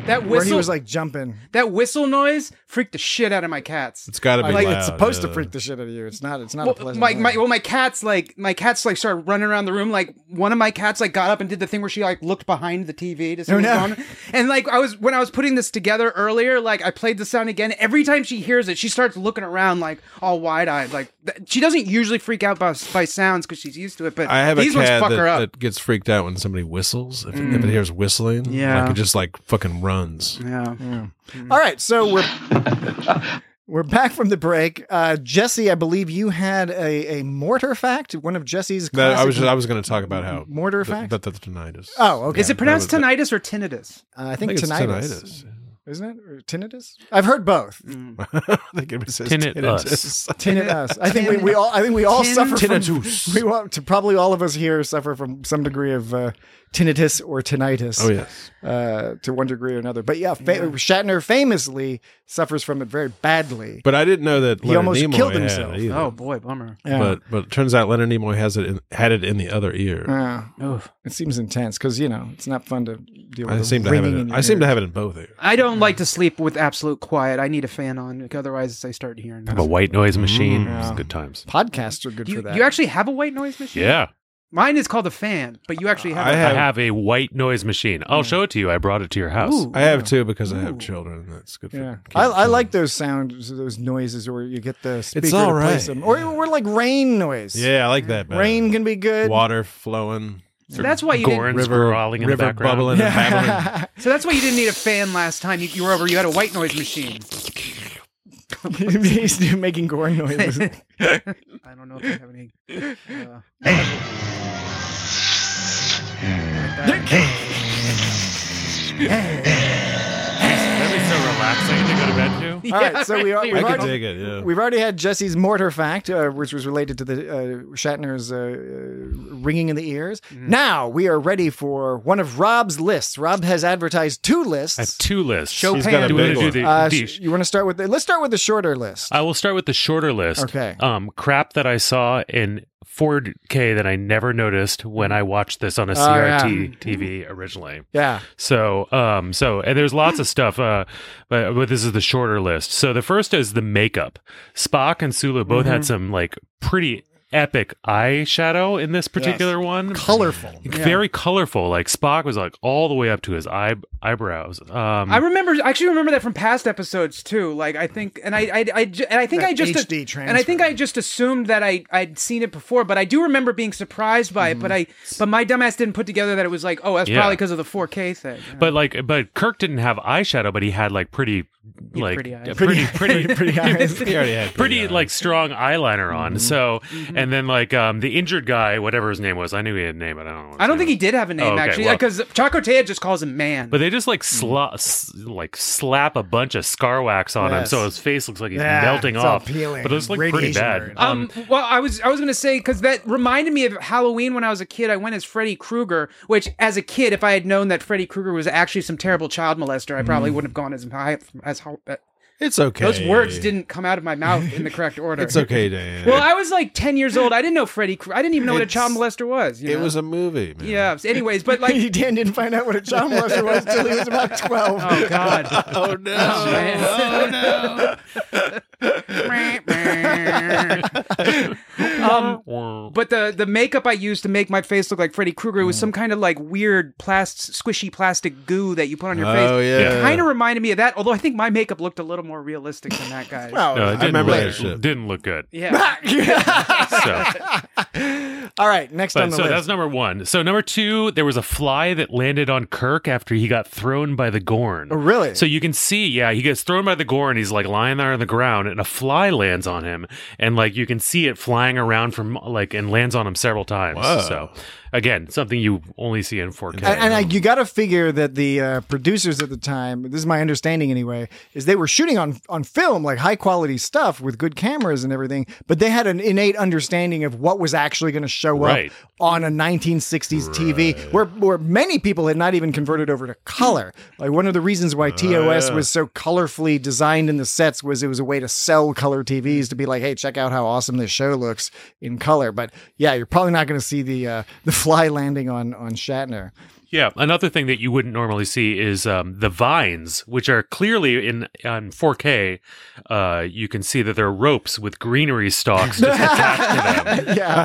That whistle, where he was like jumping. That whistle noise freaked the shit out of my cats. It's got to be Like loud, it's supposed to freak the shit out of you. It's not a pleasant. My cats like started running around the room. Like one of my cats like got up and did the thing where she like looked behind the TV to see what's going on. And like when I was putting this together earlier, like I played the sound again. Every time she hears it, she starts looking around like all wide eyed. Like she doesn't usually freak out by sounds because she's used to it. But I have these a cat ones fuck her up. that gets freaked out when somebody whistles. If it hears whistling, like it just like fucking runs. Yeah. All right, so we're back from the break. Jesse, I believe you had a mortar fact. One of Jesse's. I was going to talk about how mortar fact. That the tinnitus. Oh, okay. Is it pronounced tinnitus or tinnitus? I think it's tinnitus. Isn't it? Or tinnitus? I've heard both. I think it says tinnitus. Tinnitus. I think we all suffer tinnitus. from. Probably all of us here suffer from some degree of tinnitus or tinnitus. Oh yes, to one degree or another. But Shatner famously suffers from it very badly. But I didn't know that he almost Nimoy killed himself. Had it Oh boy, bummer. Yeah. But it turns out Leonard Nimoy had it in the other ear. It seems intense because it's not fun to deal with. I seem to have it in both ears. I don't like to sleep with absolute quiet. I need a fan on, otherwise I start hearing. Have a white noise machine. It's good times. Podcasts are good for that. You actually have a white noise machine? Yeah. Mine is called a fan, but you actually have. I have a white noise machine. I'll show it to you. I brought it to your house. I have too because I have children. That's good. Yeah, I like those sounds, those noises where you get the speaker it's all to play right. some, or like rain noise. Yeah, I like that. Better. Rain can be good. Water flowing. So that's why you Gorns growling in the background. Bubbling and babbling. So that's why you didn't need a fan last time you were over. You had a white noise machine. He's making Gorn noises. I don't know if I have any. That'd be so relaxing to go to bed to. All right, so we've already had Jesse's mortar fact, which was related to the Shatner's ringing in the ears. Now we are ready for one of Rob's lists. Rob has advertised 2 lists. I have 2 lists. He's got a Do you big want to do one. the You want to start with let's start with the shorter list. I will start with the shorter list. Okay. Crap that I saw in 4K that I never noticed when I watched this on a CRT TV originally. Yeah. So and there's lots of stuff, but this is the shorter list. So the first is the makeup. Spock and Sulu both had some like pretty epic eyeshadow in this particular one. Colorful. Very colorful. Like Spock was like all the way up to his eyebrows. I actually remember that from past episodes too. Like I think I just assumed that I'd seen it before, but I do remember being surprised by it. But my dumbass didn't put together that it was like, oh, that's probably because of the 4K thing. But Kirk didn't have eyeshadow, but he had like pretty pretty eyes. Pretty eyes. He already had pretty like strong eyeliner on. So and then like the injured guy, whatever his name was, I knew he had a name, but I don't know. I don't think he did have a name actually, because Chakotay just calls him Man. But they just like slap a bunch of scar wax on him, so his face looks like he's melting off. Peeling. But it was like pretty bad. Well, I was gonna say, because that reminded me of Halloween when I was a kid. I went as Freddy Krueger, which as a kid, if I had known that Freddy Krueger was actually some terrible child molester, I probably wouldn't have gone as high as. It's okay. Those words didn't come out of my mouth in the correct order. It's okay, Dan. Well, I was like 10 years old. I didn't know Freddy. I didn't even know what a child molester was. It was a movie, man. Yeah. Anyways, but like Dan didn't find out what a child molester was until he was about 12. Oh God. Oh no. But the makeup I used to make my face look like Freddy Krueger was some kind of like weird squishy plastic goo that you put on your face. Oh yeah. It kind of reminded me of that, although I think my makeup looked a little more realistic than that guy's. Well, No, it I remember that look, shit. didn't look good. Yeah. So, all right, next on the list. that's number 1. So number 2, there was a fly that landed on Kirk after he got thrown by the Gorn. Oh, really? So you can see, he gets thrown by the Gorn. He's like lying there on the ground, and a fly lands on him, and like you can see it flying around from like and lands on him several times. Whoa. So again, something you only see in 4K. And you got to figure that the producers at the time, this is my understanding anyway, is they were shooting on film, like high quality stuff with good cameras and everything, but they had an innate understanding of what was actually going to show up on a 1960s TV, where many people had not even converted over to color. Like one of the reasons why TOS was so colorfully designed in the sets was it was a way to sell color TVs, to be like, hey, check out how awesome this show looks in color. But yeah, you're probably not going to see the fly landing on Shatner. Yeah, another thing that you wouldn't normally see is the vines, which are clearly on 4K. You can see that there are ropes with greenery stalks just attached to them. Yeah,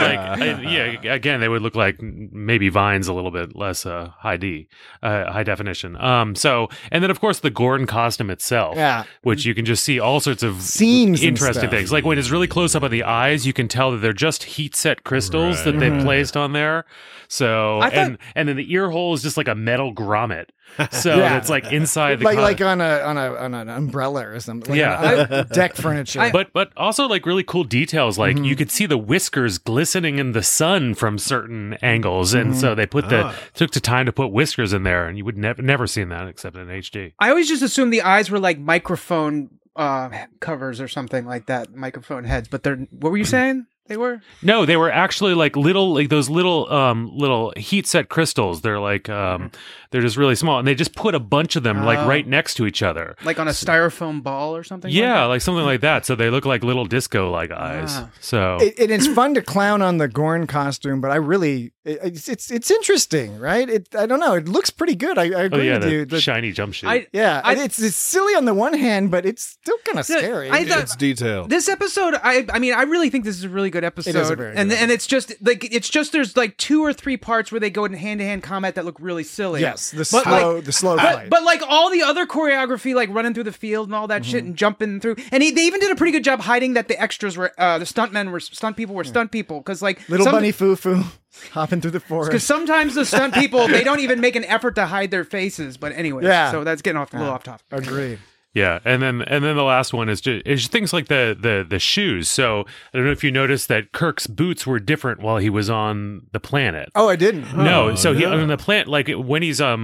but again, they would look like maybe vines a little bit less high definition. And then of course the Gorn costume itself, which you can just see all sorts of seams, interesting things. Like when it's really close up on the eyes, you can tell that they're just heat set crystals that they placed on there. So and then the ear hole is just like a metal grommet. So it's like inside the like on an umbrella or something. Like deck furniture. But also like really cool details. Like you could see the whiskers glistening in the sun from certain angles, and so they took the time to put whiskers in there, and you would never seen that except in HD. I always just assumed the eyes were like microphone covers or something like that, microphone heads. But what were you saying? They were? No, they were actually like those little heat set crystals. They're like they're just really small, and they just put a bunch of them like right next to each other, like on a styrofoam ball or something. Yeah, like something like that. So they look like little disco like eyes. So it's fun to clown on the Gorn costume, but I really it's interesting, right? I don't know. It looks pretty good. I agree with you. The shiny jumpsuit. It's silly on the one hand, but it's still kind of scary. It's detailed. This episode, I mean, I really think this is a really good episode. It is a very good and it's just there's like 2 or 3 parts where they go in hand-to-hand combat that look really silly. Yes, the slow fight. But like all the other choreography, like running through the field and all that shit and jumping through, and they even did a pretty good job hiding that the extras were the stunt people were stunt people, because like little bunny foo hopping through the forest. Because sometimes the stunt people, they don't even make an effort to hide their faces. But anyway, so that's getting a little off topic. Agreed. Yeah, and then the last one is things like the shoes. So I don't know if you noticed that Kirk's boots were different while he was on the planet. Oh, I didn't. No, so he on the planet, like when he's on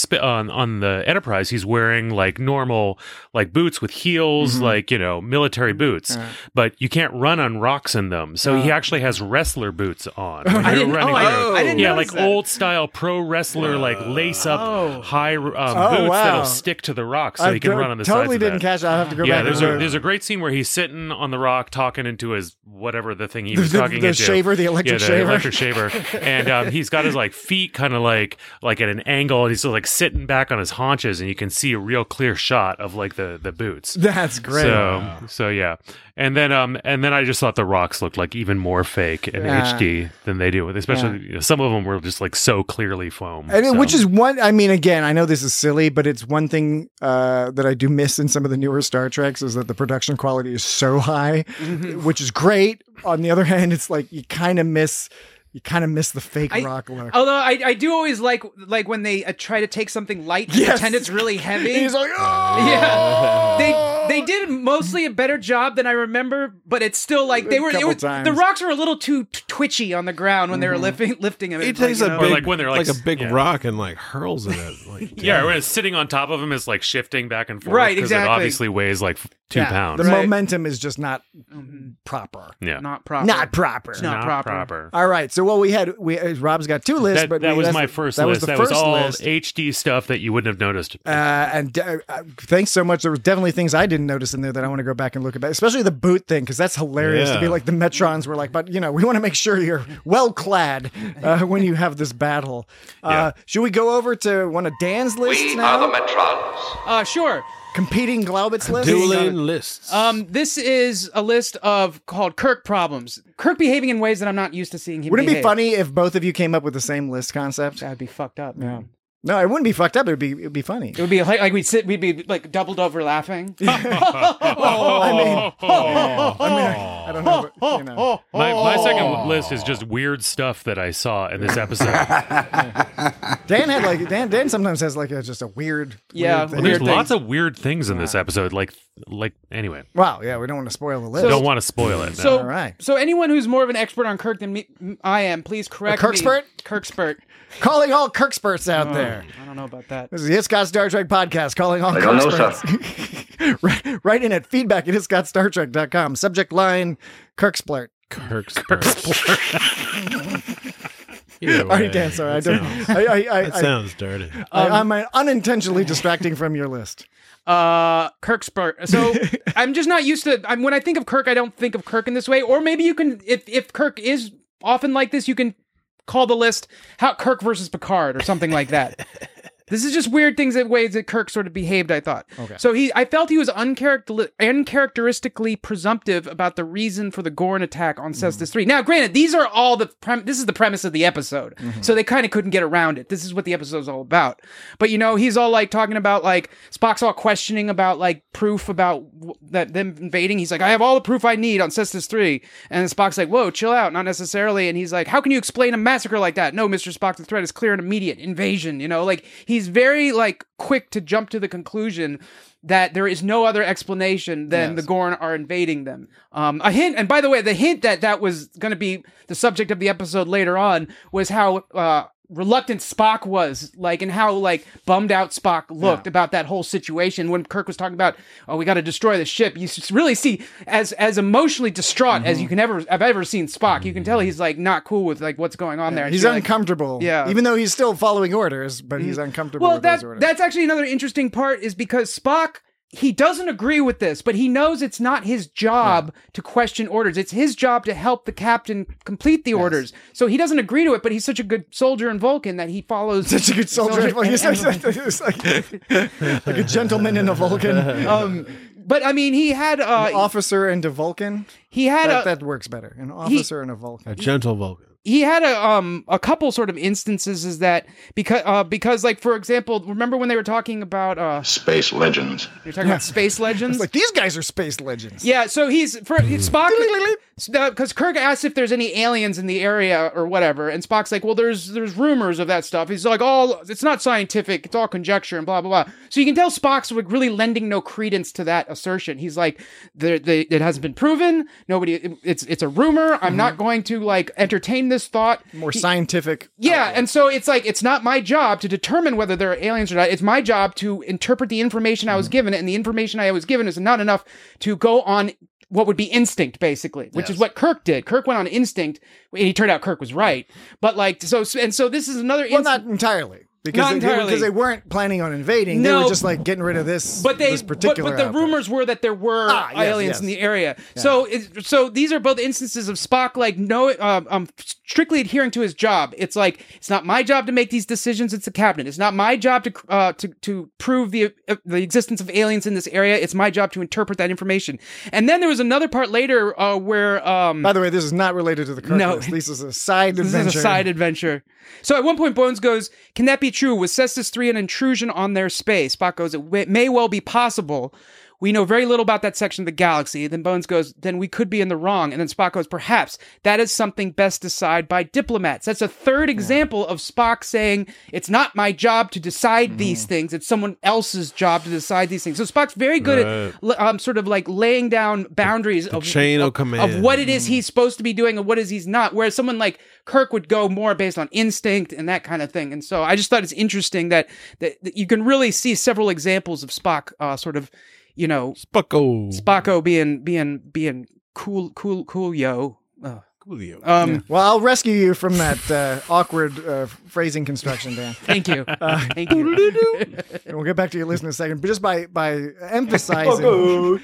the Enterprise, he's wearing like normal like boots with heels, like military boots. But you can't run on rocks in them. So he actually has wrestler boots on. I didn't yeah, notice like that. old style pro wrestler, like lace up high boots that'll stick to the rock, so he can run on the totally sides didn't of that. catch. I'll have to go back. There's a great scene where he's sitting on the rock talking into his whatever the thing he was talking the into. Shaver, the electric shaver. Electric shaver, and he's got his like feet kind of like at an angle, and he's still like sitting back on his haunches, and you can see a real clear shot of like the boots. That's great. So yeah, and then I just thought the rocks looked like even more fake in HD than they do, especially some of them were just like so clearly foam. Which is one. I mean, again, I know this is silly, but it's one thing that I do miss in some of the newer Star Treks is that the production quality is so high, which is great. On the other hand, it's like you kind of miss the fake rock look. Although I do always like when they try to take something light and pretend it's really heavy. He's like, they did mostly a better job than I remember, but it's still like the rocks were a little too twitchy on the ground when they were lifting him. It takes a big, like when they're like a big rock and like hurls in it. Like, when it's sitting on top of him, it's like shifting back and forth. Right, because exactly. it obviously weighs like 2 pounds. The momentum is just not proper. Yeah, not proper. Not proper. It's not proper. All right. So Rob's got 2 lists, but that was my first list. That was all list. HD stuff that you wouldn't have noticed. And thanks so much. There were definitely things I didn't notice in there that I want to go back and look at, especially the boot thing, because that's hilarious to be like the Metrons were like, but we want to make sure you're well clad when you have this battle. Should we go over to one of Dan's lists now? We are the Metrons. Sure. Competing Glaubitz lists? Dueling lists. This is a list called Kirk problems. Kirk behaving in ways that I'm not used to seeing him Wouldn't behave. it be funny if both of you came up with the same list concept? That'd be fucked up, man. No, it wouldn't be fucked up. It'd be funny. It would be like we'd be like doubled over laughing. I don't know. But, My second list is just weird stuff that I saw in this episode. Dan sometimes has like just a weird Yeah, thing. There's lots of weird things in this episode. Like anyway. Wow, yeah, we don't want to spoil the list. Don't want to spoil it. So, all right. So anyone who's more of an expert on Kirk than me, I am, please correct me. Kirkspert. Calling all Kirksperts out there. I don't know about that. This is the It's Got Star Trek podcast, calling all I don't know, Kirksperts. Write in at feedback at itsgotstartrek.com. Subject line, Kirksplurt. All right, Dan, sorry. That sounds dirty. I'm unintentionally distracting from your list. Kirkspert. So I'm just not used to, when I think of Kirk, I don't think of Kirk in this way. Or maybe you can, if Kirk is often like this, you can call the list Kirk versus Picard or something like that. This is just weird things that ways that Kirk sort of behaved, I thought. Okay. So I felt he was uncharacteristically presumptive about the reason for the Gorn attack on Cestus 3. Now, granted, these are all this is the premise of the episode. So they kind of couldn't get around it. This is what the episode's all about. But, he's all like talking about like Spock's all questioning about like proof about that them invading. He's like, I have all the proof I need on Cestus 3. And Spock's like, whoa, chill out, not necessarily. And he's like, how can you explain a massacre like that? No, Mr. Spock, the threat is clear and immediate. Invasion, like he's very like quick to jump to the conclusion that there is no other explanation than the Gorn are invading them. A hint, and by the way, the hint that was going to be the subject of the episode later on was how reluctant Spock was, like, and how like bummed out Spock looked about that whole situation when Kirk was talking about, oh, we got to destroy the ship. You really see as emotionally distraught as you can have ever seen Spock. You can tell he's like not cool with like what's going on there. He's uncomfortable. Even though he's still following orders, but he's uncomfortable with those orders. That's actually another interesting part, is because Spock, he doesn't agree with this, but he knows it's not his job to question orders. It's his job to help the captain complete the orders. So he doesn't agree to it, but he's such a good soldier in Vulcan that he follows. Such a good soldier in Vulcan. He's like a gentleman in a Vulcan. But I mean, he had an officer and a Vulcan. He had that works better. An officer and a Vulcan. A gentle Vulcan. He had a couple sort of instances is that because like, for example, remember when they were talking about space legends? You're talking about space legends? It's like, these guys are space legends. Yeah, so Spock, because Kirk asks if there's any aliens in the area or whatever, and Spock's like, well, there's rumors of that stuff. He's like, it's not scientific, it's all conjecture and blah blah blah. So you can tell Spock's really lending no credence to that assertion. He's like, it hasn't been proven. It's a rumor. I'm not going to like entertain this thought. More scientific. Yeah, and so it's like, it's not my job to determine whether there are aliens or not. It's my job to interpret the information I was given, and the information I was given is not enough to go on what would be instinct, basically, which is what Kirk did. Kirk went on instinct, and he turned out Kirk was right. But like, so this is another well, not entirely. Because they weren't planning on invading. They were just like getting rid of this. But the rumors were that there were aliens in the area. Yeah. So these are both instances of Spock like strictly adhering to his job. It's like, it's not my job to make these decisions. It's the captain. It's not my job to prove the existence of aliens in this area. It's my job to interpret that information. And then there was another part later where by the way, this is not related to the Kirk list. This is a side adventure. This is a side adventure. So at one point, Bones goes, "Can that be true? Was Cestus 3 an intrusion on their space?" Spock goes, "It may well be possible. We know very little about that section of the galaxy." Then Bones goes, "Then we could be in the wrong." And then Spock goes, "Perhaps that is something best decided by diplomats." That's a third example of Spock saying, it's not my job to decide these things. It's someone else's job to decide these things. So Spock's very good at sort of like laying down boundaries of chain of command of what it is he's supposed to be doing and what it is he's not. Whereas someone like Kirk would go more based on instinct and that kind of thing. And so I just thought it's interesting that you can really see several examples of Spock sort of, Spocko being cool, yo. Well, I'll rescue you from that awkward phrasing construction, Dan. Thank you. Thank you. And we'll get back to your list in a second, but just by emphasizing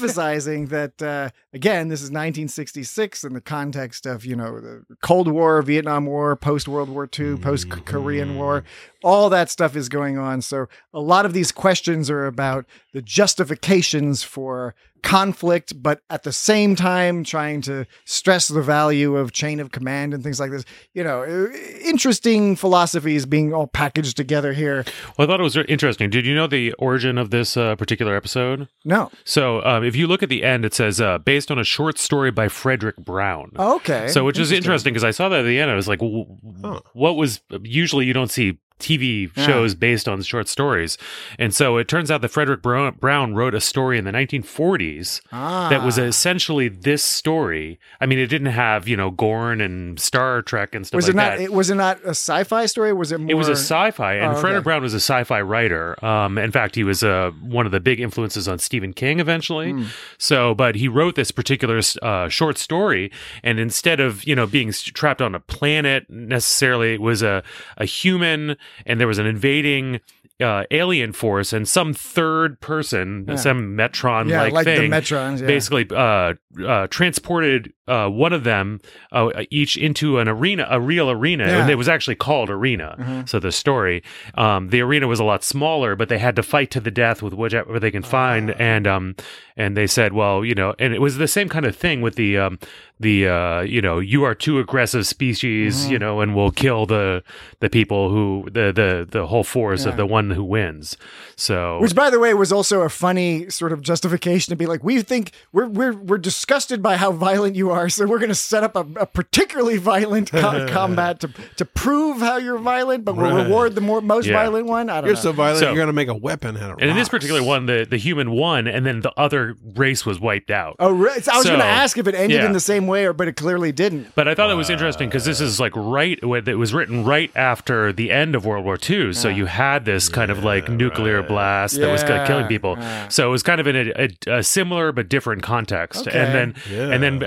that again, this is 1966 in the context of the Cold War, Vietnam War, post World War II, post Korean War. All that stuff is going on. So a lot of these questions are about the justifications for conflict, but at the same time trying to stress the value of chain of command and things like this. Interesting philosophies being all packaged together here. Well, I thought it was interesting. Did you know the origin of this particular episode? No. So if you look at the end, it says based on a short story by Frederick Brown. Oh, okay. So which is interesting because I saw that at the end. I was like, what was usually you don't see TV shows based on short stories. And so it turns out that Frederick Brown wrote a story in the 1940s that was essentially this story. I mean, it didn't have, Gorn and Star Trek and stuff that. Was it not a sci-fi story? Was it more? It was a sci-fi, and Frederick Brown was a sci-fi writer. In fact, he was one of the big influences on Stephen King eventually. So, but he wrote this particular short story, and instead of, being trapped on a planet necessarily, it was a human, and there was an invading alien force, and some third person, some Metron-like thing, the Metrons, basically transported one of them each into an arena, a real arena, and it was actually called Arena. So the story, the arena was a lot smaller, but they had to fight to the death with whatever they can find, and they said, well, and it was the same kind of thing with the you are too aggressive species, and we'll kill the people who the whole force of the one who wins. So, which, by the way, was also a funny sort of justification to be like, we think we're disgusted by how violent you are, so we're going to set up a particularly violent combat to prove how you're violent, but we'll reward the most violent one. I don't know. You're so violent, you're going to make a weapon out of And in this particular one, the human won, and then the other race was wiped out. Oh, right. So I was going to ask if it ended in the same way, but it clearly didn't. But I thought it was interesting because this is like it was written right after the end of World War II, so you had this kind of like nuclear blast that was killing people. So it was kind of in a similar but different context. Okay. And then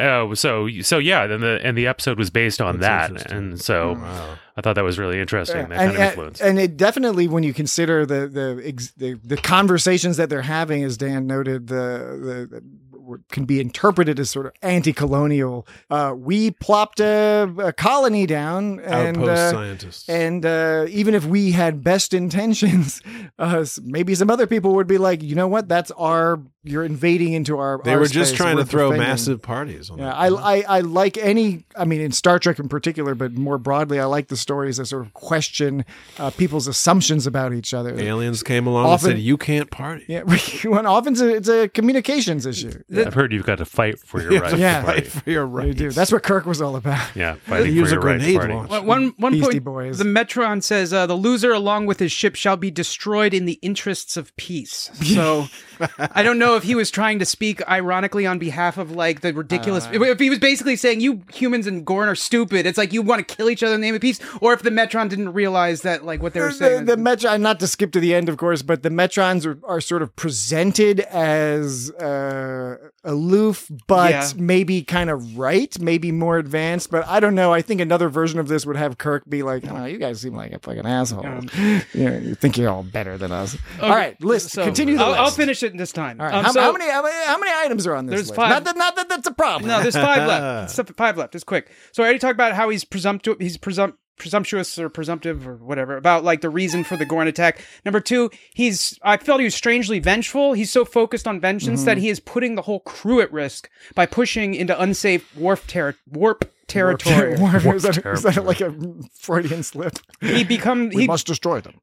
the episode was based on that, and so I thought that was really interesting. That kind of influence, and it definitely, when you consider the conversations that they're having, as Dan noted, the can be interpreted as sort of anti-colonial. We plopped a colony down, and outpost scientists, and even if we had best intentions, maybe some other people would be like, you know what, you're invading into our. They were just space. trying We're to throw defending. massive parties on. Yeah, I like in Star Trek in particular, but more broadly, I like the stories that sort of question people's assumptions about each other. Aliens came along and said, "You can't party." Yeah, often it's a communications issue. I've heard you've got to fight for your right. Yeah, fight for your right. You do. That's what Kirk was all about. Yeah, fighting Use for a your right. grenade launcher. One Beastie point, Boys. the Metron says the loser along with his ship shall be destroyed in the interests of peace. So I don't know if he was trying to speak ironically on behalf of like the ridiculous. If he was basically saying you humans and Gorn are stupid, it's like you want to kill each other in the name of peace, or if the Metron didn't realize that like what they were saying. The Metron, not to skip to the end, of course, but the Metrons are sort of presented as aloof, but maybe kind of right, maybe more advanced. But I don't know. I think another version of this would have Kirk be like, "Oh, you guys seem like a fucking asshole. You think you're all better than us." Okay. All right, continue the list. I'll finish it this time. All right. How many items are on this list? 5. Not that that's a problem. No, there's 5 left. It's 5 left. It's quick. So I already talked about how he's presumptuous or presumptive or whatever about like the reason for the Gorn attack. Number 2, I felt he was strangely vengeful. He's so focused on vengeance that he is putting the whole crew at risk by pushing into unsafe warp territory. Is that like a Freudian slip? We must destroy them.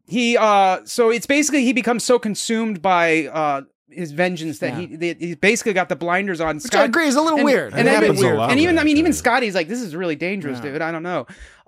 So it's basically he becomes so consumed by his vengeance that he basically got the blinders on. Which I agree is a little weird. And even Scotty's like, this is really dangerous, dude. I don't know.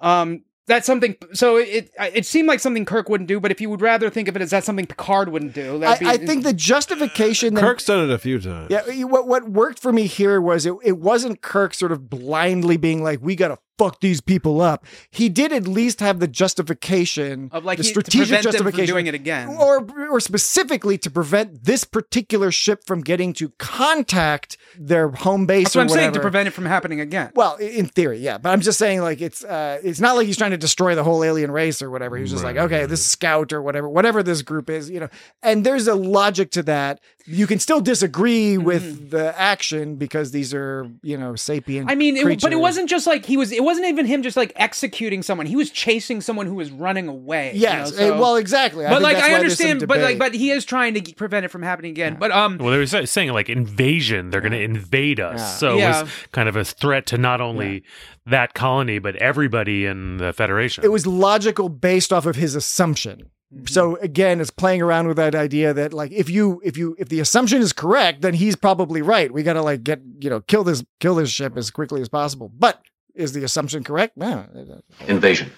That's something. So it seemed like something Kirk wouldn't do, but if you would rather think of it as that's something Picard wouldn't do, I think the justification. Kirk's done it a few times. Yeah, what worked for me here was it wasn't Kirk sort of blindly being like, we gotta fuck these people up. He did at least have the justification of like the strategic justification them from doing it again, or specifically to prevent this particular ship from getting to contact their home base. That's what I'm saying, to whatever. prevent it from happening again. Well, in theory, yeah, but I'm just saying like it's not like he's trying to destroy the whole alien race or whatever. He's just like, okay, this scout or whatever this group is, and there's a logic to that. You can still disagree with the action because these are, sapient. I mean, creatures. But it wasn't just like it wasn't even him just like executing someone. He was chasing someone who was running away. Yes, well, exactly. But I understand. But he is trying to prevent it from happening again. Yeah. But well, they were saying like invasion. They're going to invade us. Yeah. So it was kind of a threat to not only that colony but everybody in the Federation. It was logical based off of his assumption. So again, it's playing around with that idea that like if the assumption is correct, then he's probably right. We got to like kill this ship as quickly as possible. But is the assumption correct? No. Invasion.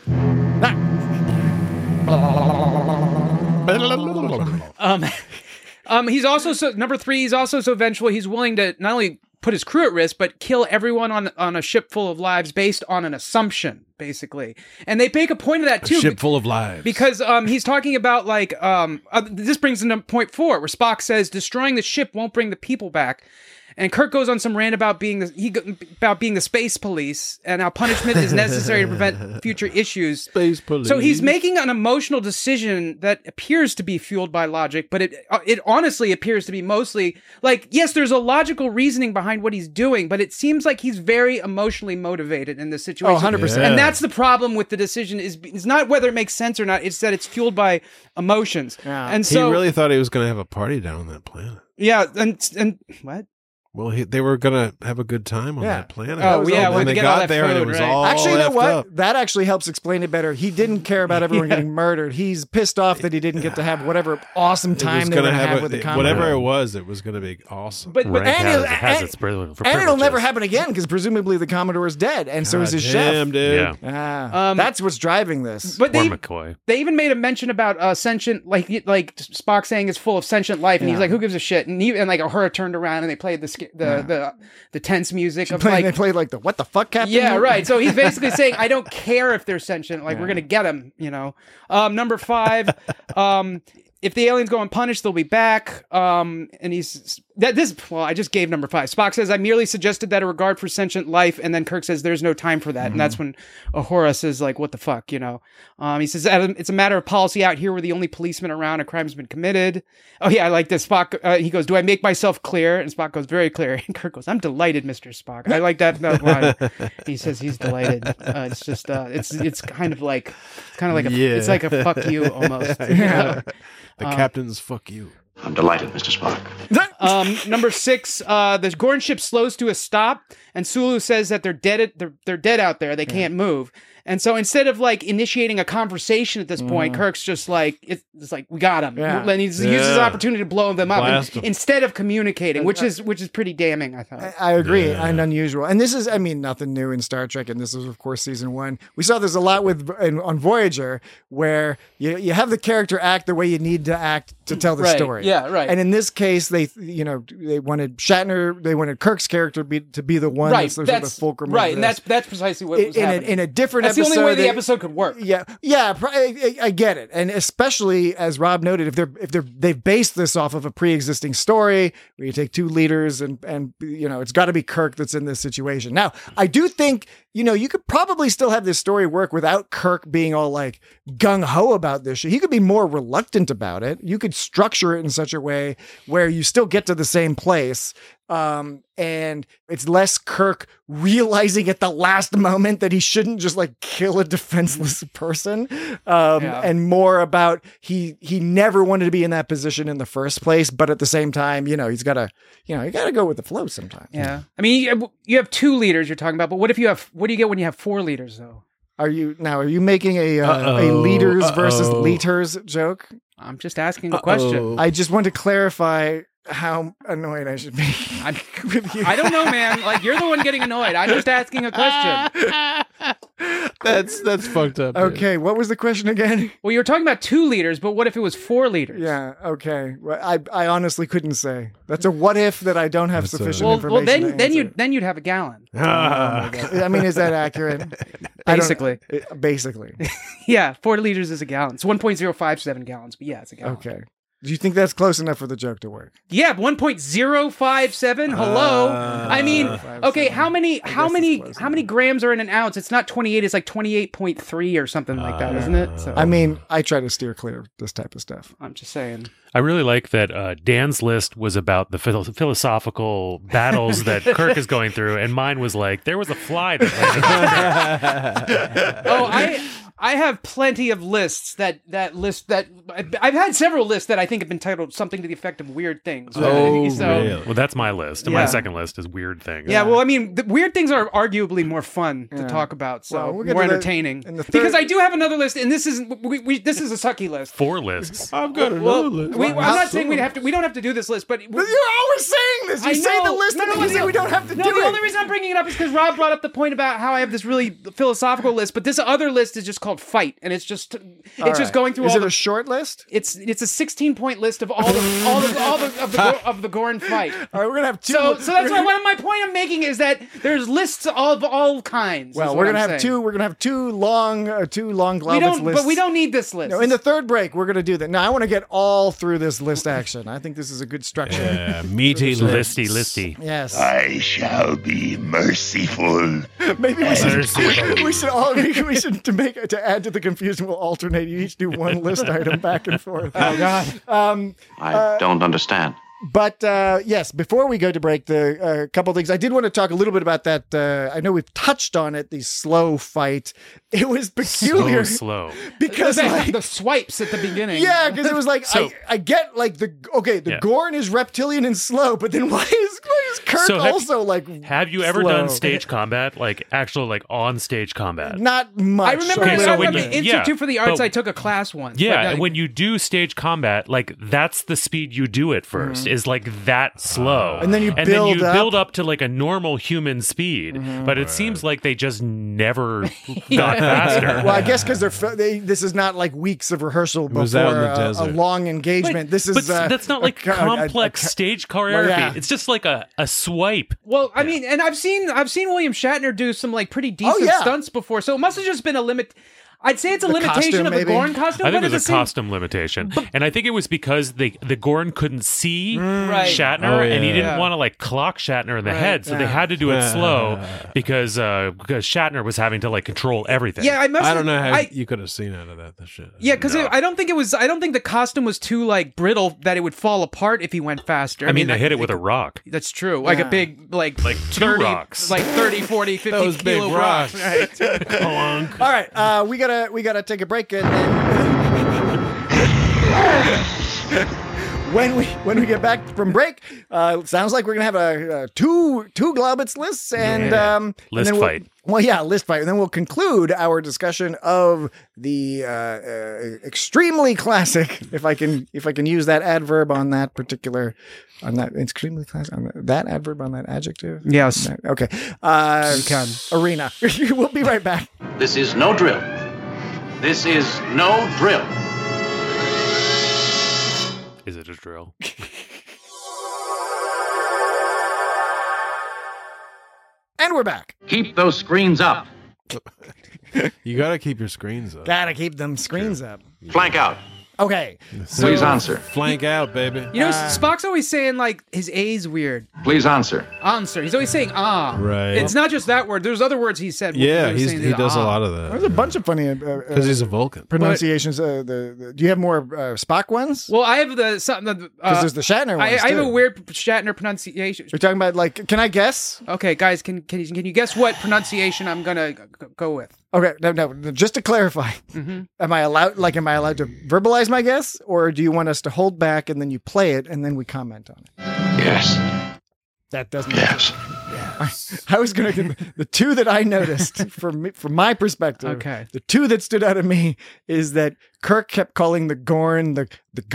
He's also number 3. He's also so vengeful. He's willing to not only put his crew at risk, but kill everyone on a ship full of lives based on an assumption, basically. And they make a point of that too. A ship full of lives. Because he's talking about this brings into point 4, where Spock says destroying the ship won't bring the people back. And Kirk goes on some rant about being the space police and how punishment is necessary to prevent future issues. Space police. So he's making an emotional decision that appears to be fueled by logic, but it honestly appears to be mostly like, yes, there's a logical reasoning behind what he's doing, but it seems like he's very emotionally motivated in this situation. 100%. And that's the problem with the decision is not whether it makes sense or not, it's that it's fueled by emotions. Yeah. And so he really thought he was going to have a party down on that planet. yeah, and what? Well, they were going to have a good time on that planet. Oh, yeah, when they get all got that there and food, it was right. all Actually, you know effed what? up. That actually helps explain it better. He didn't care about everyone getting murdered. He's pissed off that he didn't get to have whatever awesome time they were going to have with the Commodore. Whatever it was going to be awesome. But and it'll never happen again because presumably the Commodore is dead, and so is his chef. Dude. Yeah. That's what's driving this. But McCoy. They even made a mention about sentient, like Spock saying it's full of sentient life, and he's like, "Who gives a shit?" And like Uhura turned around and they played the tense music of they played like the what the fuck, Captain? Yeah, right. So he's basically saying, "I don't care if they're sentient. Like we're gonna get them." Number 5. If the aliens go unpunished, they'll be back. And I just gave number 5. Spock says, I merely suggested that a regard for sentient life. And then Kirk says, there's no time for that. And that's when Uhura says, like, what the fuck, He says, it's a matter of policy out here. We're the only policemen around. A crime's been committed. Oh, yeah, I like this. Spock, he goes, do I make myself clear? And Spock goes, very clear. And Kirk goes, I'm delighted, Mr. Spock. I like that line. He says he's delighted. It's just, it's kind of like it's like a fuck you almost. The captain's fuck you. I'm delighted, Mr. Spock. Number 6, the Gorn ship slows to a stop, and Sulu says that they're dead. They're dead out there. They can't move. And so instead of like initiating a conversation at this point, Kirk's just like it's like we got him, and he uses his opportunity to blow them up instead of communicating, which is pretty damning. I thought. I agree, and unusual. And this is, nothing new in Star Trek, and this is of course season 1. We saw this a lot on Voyager, where you have the character act the way you need to act to tell the story. Yeah, right. And in this case, they wanted Shatner, they wanted Kirk's character to be the one that's sort of the fulcrum. Right, and that's precisely what was happening. In a different. That's the only way the episode could work. Yeah, I get it, and especially as Rob noted, if they've based this off of a pre-existing story where you take 2 leaders and it's got to be Kirk that's in this situation. Now, I do think you could probably still have this story work without Kirk being all like gung ho about this shit. He could be more reluctant about it. You could structure it in such a way where you still get to the same place. And it's less Kirk realizing at the last moment that he shouldn't just like kill a defenseless person. And more about he never wanted to be in that position in the first place, but at the same time, he's got to, you got to go with the flow sometimes. Yeah. I mean, you have 2 leaders you're talking about, but what do you get when you have 4 leaders though? Are you making a leaders versus liters joke? I'm just asking a question. I just want to clarify how annoyed I should be with you. I don't know, man. Like, you're the one getting annoyed. I'm just asking a question. That's fucked up. Okay, what was the question again? Well, you were talking about 2 liters, but what if it was 4 liters? Yeah, okay. Well, I honestly couldn't say. That's a what if that I don't have sufficient information. Well, then you'd have a gallon. I mean, is that accurate? Basically. Yeah, 4 liters is a gallon. It's 1.057 gallons, but yeah, it's a gallon. Okay. Do you think that's close enough for the joke to work? Yeah, 1.057. Hello. I mean, okay, how many grams are in an ounce? It's not 28, it's like 28.3 or something like that, isn't it? So, I mean, I try to steer clear of this type of stuff. I'm just saying. I really like that Dan's list was about the philosophical battles that Kirk is going through, and mine was like, there was a fly that I have plenty of lists that I've had several lists that I think have been titled something to the effect of weird things. Really? Well, that's my list. And my second list is weird things. Yeah, well, I mean, the weird things are arguably more fun to talk about, so more entertaining. Because I do have another list, and this is this is a sucky list. 4 lists. I've got another list. I'm not saying we don't have to do this list, but you're always saying this. You say the list, and then you say we don't have to do it. The only reason I'm bringing it up is because Rob brought up the point about how I have this really philosophical list, but this other list is just called called Fight, and it's just going through. Is it a short list? It's a 16-point list of all the Gorn fight. All right, we're gonna have two. So that's why my point I'm making is that there's lists of all kinds. Well, we're gonna have two. We're gonna have two long Glaubitz lists. But we don't need this list. No, in the third break, we're gonna do that. Now I want to get all through this list action. I think this is a good structure. Yeah, meaty listy. Yes. I shall be merciful. Maybe we should to add to the confusion. We'll alternate. You each do one list item back and forth. Oh God. I don't understand. But yes, before we go to break, the couple things I did want to talk a little bit about that. I know we've touched on it. The slow fight. It was peculiar. So slow because the swipes at the beginning. Yeah, because it was like I get like the Gorn is reptilian and slow, but then why is Kirk also like? Have you ever done stage combat, like actual like on stage combat? Not much. I remember Institute for the Arts. I took a class once. Yeah, when you do stage combat, like that's the speed you do it first. Is like that slow, and then you build up to like a normal human speed. But it seems like they just never got faster. Well, I guess because this is not like weeks of rehearsal before a long engagement. This is that's not like complex stage choreography. Yeah. It's just like a swipe. Well, I mean, and I've seen William Shatner do some like pretty decent stunts before, so it must have just been a limit. I'd say it's a limitation of the Gorn costume. I think it was a costume limitation. And I think it was because the Gorn couldn't see Shatner, and he didn't want to like clock Shatner in the head, so they had to do it slow because Shatner was having to like control everything. Yeah, I don't know how you could have seen out of that. This shit. Yeah, because I don't think the costume was too like brittle that it would fall apart if he went faster. I mean, they hit it with a rock. That's true. Like a big like 2 rocks. Like 30, 40, 50 Those kilo big rocks. Right. All right, we gotta take a break, and then when we get back from break, sounds like we're gonna have a two Glaubitz lists and list fight. List fight, and then we'll conclude our discussion of the extremely classic, if I can use that adverb on that particular. On that extremely classic, on that adverb, on that adjective? Yes. Okay. You can. Arena. We'll be right back. This is no drill. This is no drill. Is it a drill? And we're back. Keep those screens up. You gotta keep your screens up. Gotta keep them screens up. Flank out. Okay. Please answer. Flank out, baby. You know, Spock's always saying, like, his A's weird. Please answer. Answer. He's always saying, Right. It's not just that word. There's other words he said. Yeah, he does a lot of that. There's a bunch of funny... Because he's a Vulcan. Pronunciations. Do you have more Spock ones? Well, I have because there's the Shatner ones, I have a weird Shatner pronunciation. You're talking about, like... Can I guess? Okay, guys, can you guess what pronunciation I'm going to go with? Okay, no. Just to clarify, am I allowed to verbalize my guess, or do you want us to hold back and then you play it and then we comment on it? Yes. That doesn't. Yes. Yeah. I was going to the two that I noticed from my perspective. Okay. The two that stood out to me is that Kirk kept calling the Gorn the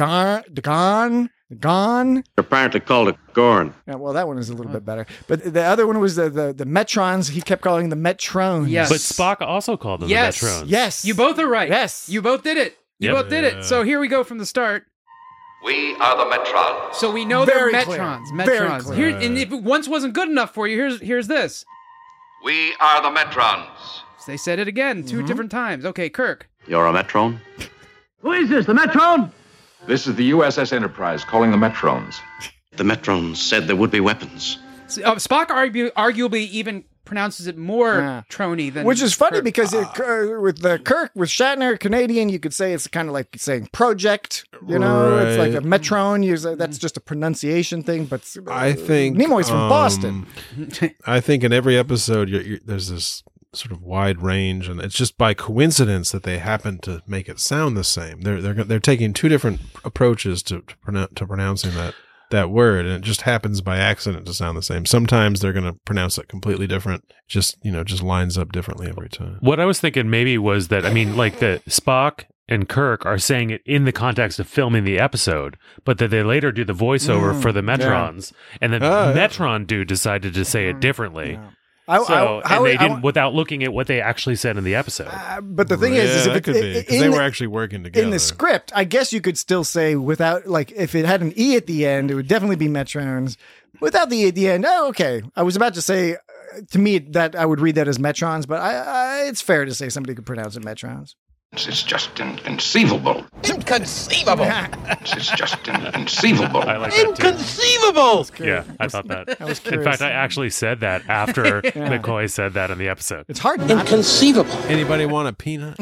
Gon. Apparently called it Gorn. Yeah, well, that one is a little bit better. But the other one was the Metrons. He kept calling the Metrones. Yes. But Spock also called them the Metrones. Yes. You both are right. Yes. You both did it. You both did it. So here we go from the start. We are the Metrons. So we know Very they're clear. Metrons. Very Metrons. clear. Here, and if it once wasn't good enough for you, here's this. We are the Metrons. So they said it again 2 different times. Okay, Kirk. You're a Metron? Who is this, the Metron? This is the USS Enterprise calling the Metrons. The Metrons said there would be weapons. So, Spock arguably even pronounces it more Trony than... Which is funny Kirk. because with Shatner, Canadian, you could say it's kind of like saying project, you know? It's like a Metron. That's just a pronunciation thing, but I think... Nimoy's from Boston. I think in every episode, there's this sort of wide range, and it's just by coincidence that they happen to make it sound the same. They're taking two different approaches to pronouncing that word, and it just happens by accident to sound the same. Sometimes they're going to pronounce it completely different. Just lines up differently every time. What I was thinking maybe was that, I mean, like the Spock and Kirk are saying it in the context of filming the episode, but that they later do the voiceover for the Metrons, and then Metron dude decided to say it differently. They didn't without looking at what they actually said in the episode. But the thing is it could be because they were actually working together. In the script, I guess you could still say without, like, if it had an E at the end, it would definitely be Metrons. Without the E at the end, okay. I was about to say, to me, that I would read that as Metrons, but it's fair to say somebody could pronounce it Metrons. It's just inconceivable. Inconceivable. It's just inconceivable. I like that Inconceivable. too. Yeah, I thought that. I was In curious. fact, I actually said that after McCoy said that in the episode. It's hard not Inconceivable. Anybody want a peanut?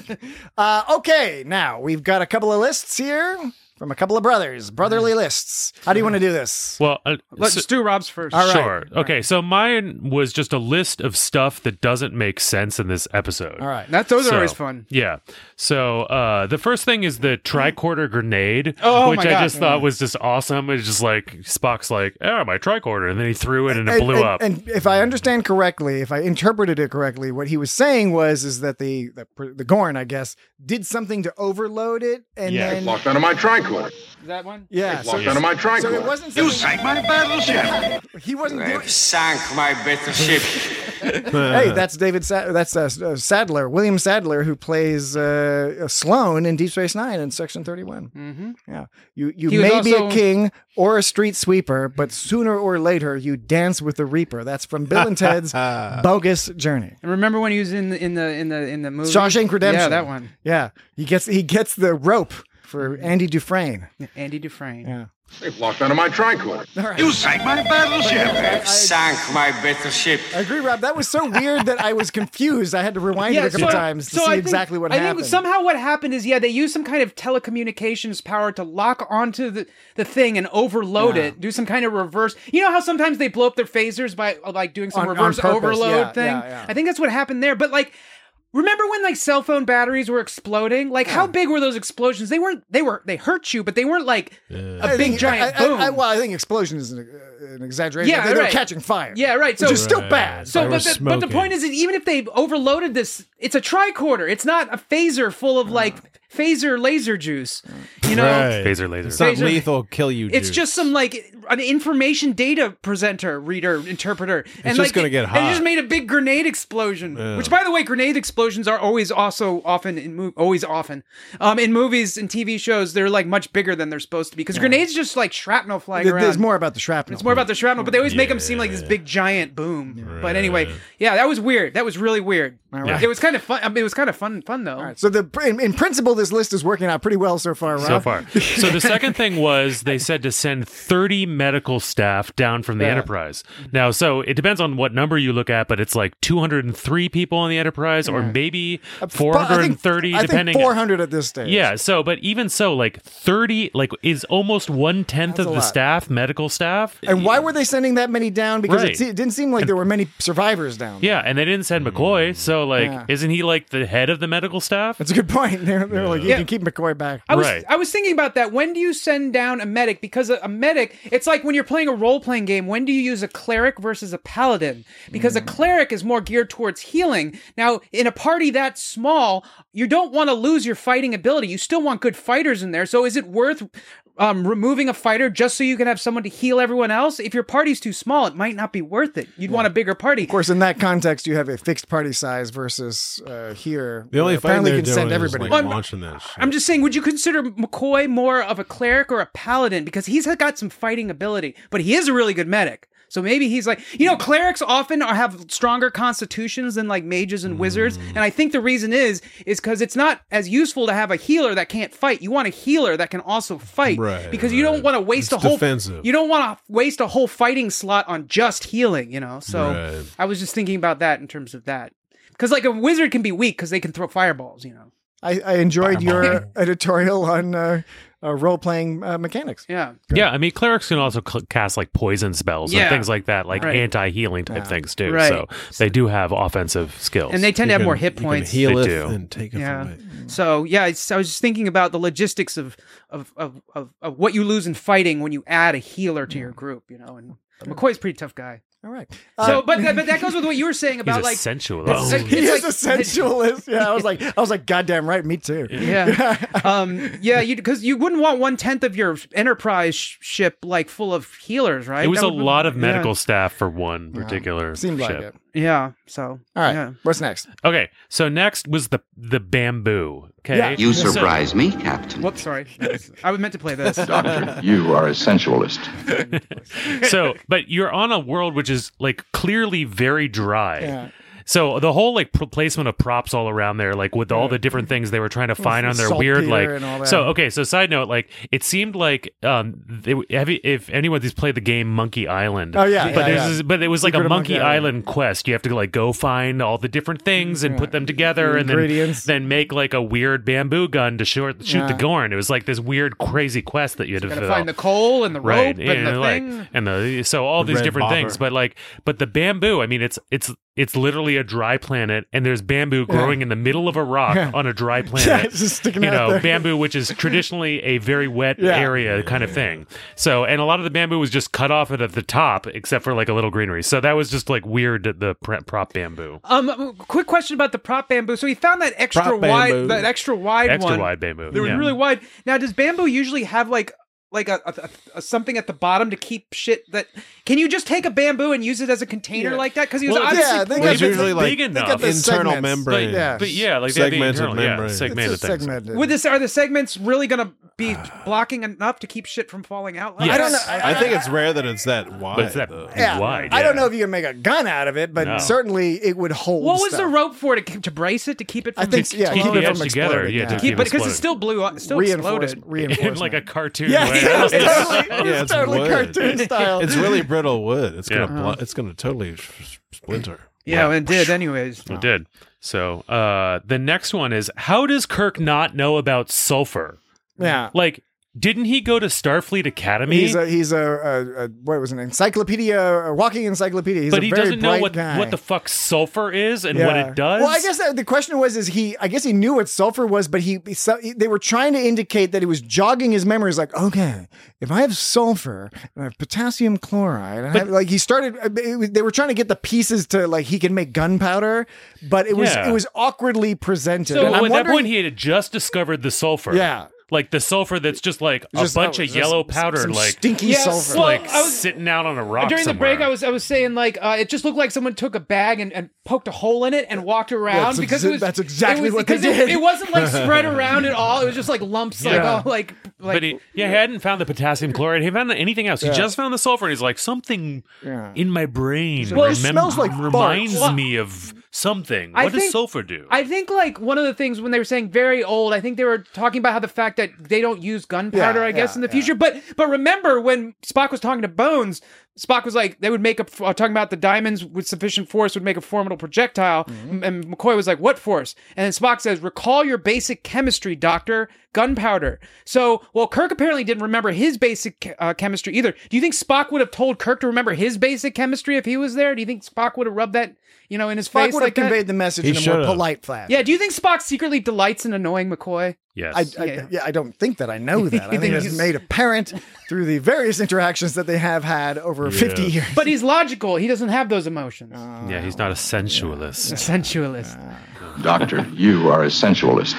Okay, now we've got a couple of lists here from a couple of brotherly lists. How do you want to do this? Well, Let's do Rob's first. All right. Sure. Okay, so mine was just a list of stuff that doesn't make sense in this episode. All right. Those are always fun. Yeah. So the first thing is the tricorder grenade, which my I God. just thought was just awesome. It's just like Spock's like, oh, my tricorder. And then he threw it and it blew up. And if I understand correctly, if I interpreted it correctly, what he was saying is that the Gorn, I guess, did something to overload it, and Yeah. then Locked onto my tricorder. That one? yeah, Locked onto my tricorder. so it wasn't You something, sank my battleship. he wasn't doing. Sank my battleship. Hey, that's Sadler, William Sadler, who plays Sloan in Deep Space Nine in Section 31. Mm-hmm. Yeah, you He was may be a also- king or a street sweeper, but sooner or later you dance with the Reaper. That's from Bill and Ted's Bogus Journey. And remember when he was in the movie? Shawshank Redemption. Yeah, that one. Yeah, he gets the rope for Andy Dufresne. Andy Dufresne. Yeah. They've locked onto my tricorder. You sank my battleship. Sank my battleship. I agree, Rob. That was so weird that I was confused. I had to rewind it a couple times to see I think- exactly what I happened. think somehow what happened is, they used some kind of telecommunications power to lock onto the thing and overload it, do some kind of reverse. You know how sometimes they blow up their phasers by like doing some On reverse purpose, overload yeah, thing? yeah. I think that's what happened there. But like, remember when like cell phone batteries were exploding? Like how big were those explosions? They hurt you, but they weren't like a big giant boom. I think explosion is an exaggeration. Yeah, they were right. catching fire. Yeah, right. So Which is still bad. So, They were but the smoking. point is that even if they overloaded this, it's a tricorder. It's not a phaser full of like phaser laser juice. You know, Right. Phaser laser. It's not Phaser- lethal, kill you. it's juice. just some like an information data presenter, reader, interpreter, and just like gonna get And hot. it just made a big grenade explosion. Yeah. Which, by the way, grenade explosions are always often in movies and TV shows. They're like much bigger than they're supposed to be because grenades just like shrapnel flying around. There's more about the shrapnel. It's more about the shrapnel, but they always make them seem like this big giant boom. But anyway, that was weird. That was really weird. right. It was kind of fun. I mean, it was kind of fun though. All right, so in principle, this list is working out pretty well so far, Rob. So far. So the second thing was they said to send 30 medical staff down from the Enterprise. Now, so it depends on what number you look at, but it's like 203 people on the Enterprise or maybe 430 I think depending. 400 at this stage. Yeah, so but even so, like 30 is almost 1/10 That's of a the lot. staff, medical staff. And why were they sending that many down? Because Right. it didn't seem like there were many survivors down. Yeah, and they didn't send McCoy, so like Yeah. isn't he like the head of the medical staff? That's a good point. They're like, you Yeah. can keep McCoy back. I was Right. I was thinking about that. When do you send down a medic? Because a medic, it's like when you're playing a role-playing game, when do you use a cleric versus a paladin? Because a cleric is more geared towards healing. Now, in a party that small, you don't want to lose your fighting ability. You still want good fighters in there. So is it worth removing a fighter just so you can have someone to heal everyone else? If your party's too small, it might not be worth it. You'd want a bigger party. Of course, in that context, you have a fixed party size versus here. The only apparently thing can they're send doing everybody. is like launching that shit. I'm just saying, would you consider McCoy more of a cleric or a paladin? Because he's got some fighting ability, but he is a really good medic. So maybe he's like, clerics often have stronger constitutions than like mages and wizards. And I think the reason is because it's not as useful to have a healer that can't fight. You want a healer that can also fight. Right, because you don't want to waste It's a whole defensive. You don't want to waste a whole fighting slot on just healing, So Right. I was just thinking about that in terms of that. Because like a wizard can be weak because they can throw fireballs, I enjoyed your editorial on role-playing mechanics. Yeah. Yeah, I mean, clerics can also cast like poison spells Yeah. and things like that, like Right. anti-healing type things too. Right. So they do have offensive skills. And they tend to have more hit You can points. heal They it do. and take it Yeah. away. So I was just thinking about the logistics of what you lose in fighting when you add a healer to your group, And McCoy's a pretty tough guy. All right. So, but that goes with what you were saying He's about a like sensualist. it's like- He it's is a sensualist. Yeah, I was like, goddamn right, me too. Yeah, because you wouldn't want 1/10 of your Enterprise ship like full of healers, right? It was That a would- lot of yeah. medical staff for one particular Seemed like ship. it. Yeah. So. All right. Yeah. What's next? Okay, so next was the bamboo. Okay, Yeah. You surprise me, Captain. Whoops, sorry. I was meant to play this. Doctor, you are a sensualist. So, but you're on a world which is like clearly very dry. Yeah. So the whole like placement of props all around there, like with all the different things they were trying to find on their weird like. And all that. So okay, so side note, like it seemed like if anyone's played the game Monkey Island, Oh, yeah, but yeah, there's yeah. but it was like Secret a of Monkey Monkey Island quest. You have to like go find all the different things and put them together, The and ingredients. then make like a weird bamboo gun to shoot the Gorn. It was like this weird crazy quest that you had to Gotta fulfill. find the coal and the rope and the like, thing. and the so all these red different bobber. things, but the bamboo. I mean, it's literally a dry planet, and there's bamboo growing in the middle of a rock on a dry planet. Yeah, it's just sticking out there. Bamboo, which is traditionally a very wet area kind of thing. So, and a lot of the bamboo was just cut off at the top, except for like a little greenery. So that was just like weird. The prop bamboo, Quick question about the prop bamboo. So he found that extra Prop wide, bamboo. that extra wide extra one. wide bamboo. They were yeah. really wide. Now, does bamboo usually have like a something at the bottom to keep shit that? Can you just take a bamboo and use it as a container like that? Because he was Well, obviously yeah, they pulling got It's the- usually like big enough. got the internal segments. membrane. Yeah. But yeah, like they have the Segmented internal, membrane. It's segmented just things. segmented. With this, are the segments really going to be blocking enough to keep shit from falling out? Yes. I don't know. I think it's rare that it's that wide. But it's that though. wide. I don't yeah. know if you can make a gun out of it, but No. certainly it would hold. What was the stuff. rope for to brace it to keep it from? I think so, yeah, keep keep the it edge from together, exploding, yeah, to yeah. keep but because exploding. it's still exploded. Reinforcement. in like a cartoon Yeah, way. yeah, it's totally, Yeah, it's it's totally wood. cartoon style. It's really brittle wood. It's Yeah. gonna totally splinter. Yeah, it did. Anyways, It did. So the next one is, how does Kirk not know about sulfur? Yeah. Like, didn't he go to Starfleet Academy? He's a what was an encyclopedia, a walking encyclopedia. He's but a he very doesn't know bright guy. what the fuck sulfur is and what it does. Well, I guess the question was, I guess he knew what sulfur was, but they were trying to indicate that he was jogging his memory. He's like, okay, if I have sulfur and I have potassium chloride, and they were trying to get the pieces to like he can make gunpowder, but it was awkwardly presented. So and I'm at that wondering- point, he had just discovered the sulfur. Yeah. Like the sulfur that's just like a bunch of yellow powder, some like stinky sulfur. Well, like I was- sitting out on a rock during the somewhere. break, I was saying like it just looked like someone took a bag and poked a hole in it and walked around That's because that's exactly what they because did. It wasn't like spread around at all. It was just like lumps, like But he hadn't found the potassium chloride. He hadn't found anything else. He just found the sulfur. And he's like, something in my brain Well, it smells like reminds farts. me of something. I What does think- sulfur do? I think like one of the things when they were saying very old, I think they were talking about how the fact that they don't use gunpowder, Yeah, I guess, yeah, in the future. But remember when Spock was talking to Bones, Spock was like, they would make talking about the diamonds with sufficient force would make a formidable projectile. Mm-hmm. And McCoy was like, what force? And then Spock says, recall your basic chemistry, Doctor. Gunpowder. So, well, Kirk apparently didn't remember his basic chemistry either. Do you think Spock would have told Kirk to remember his basic chemistry if he was there? Do you think Spock would have rubbed that, in his Spock face would have like that? conveyed the message in a more polite fashion. Yeah, do you think Spock secretly delights in annoying McCoy? Yes. I don't think that I know that. I think it's made apparent through the various interactions that they have had over 50 years. But he's logical. He doesn't have those emotions. Yeah, he's not a sensualist. Sensualist. Doctor, you are a sensualist.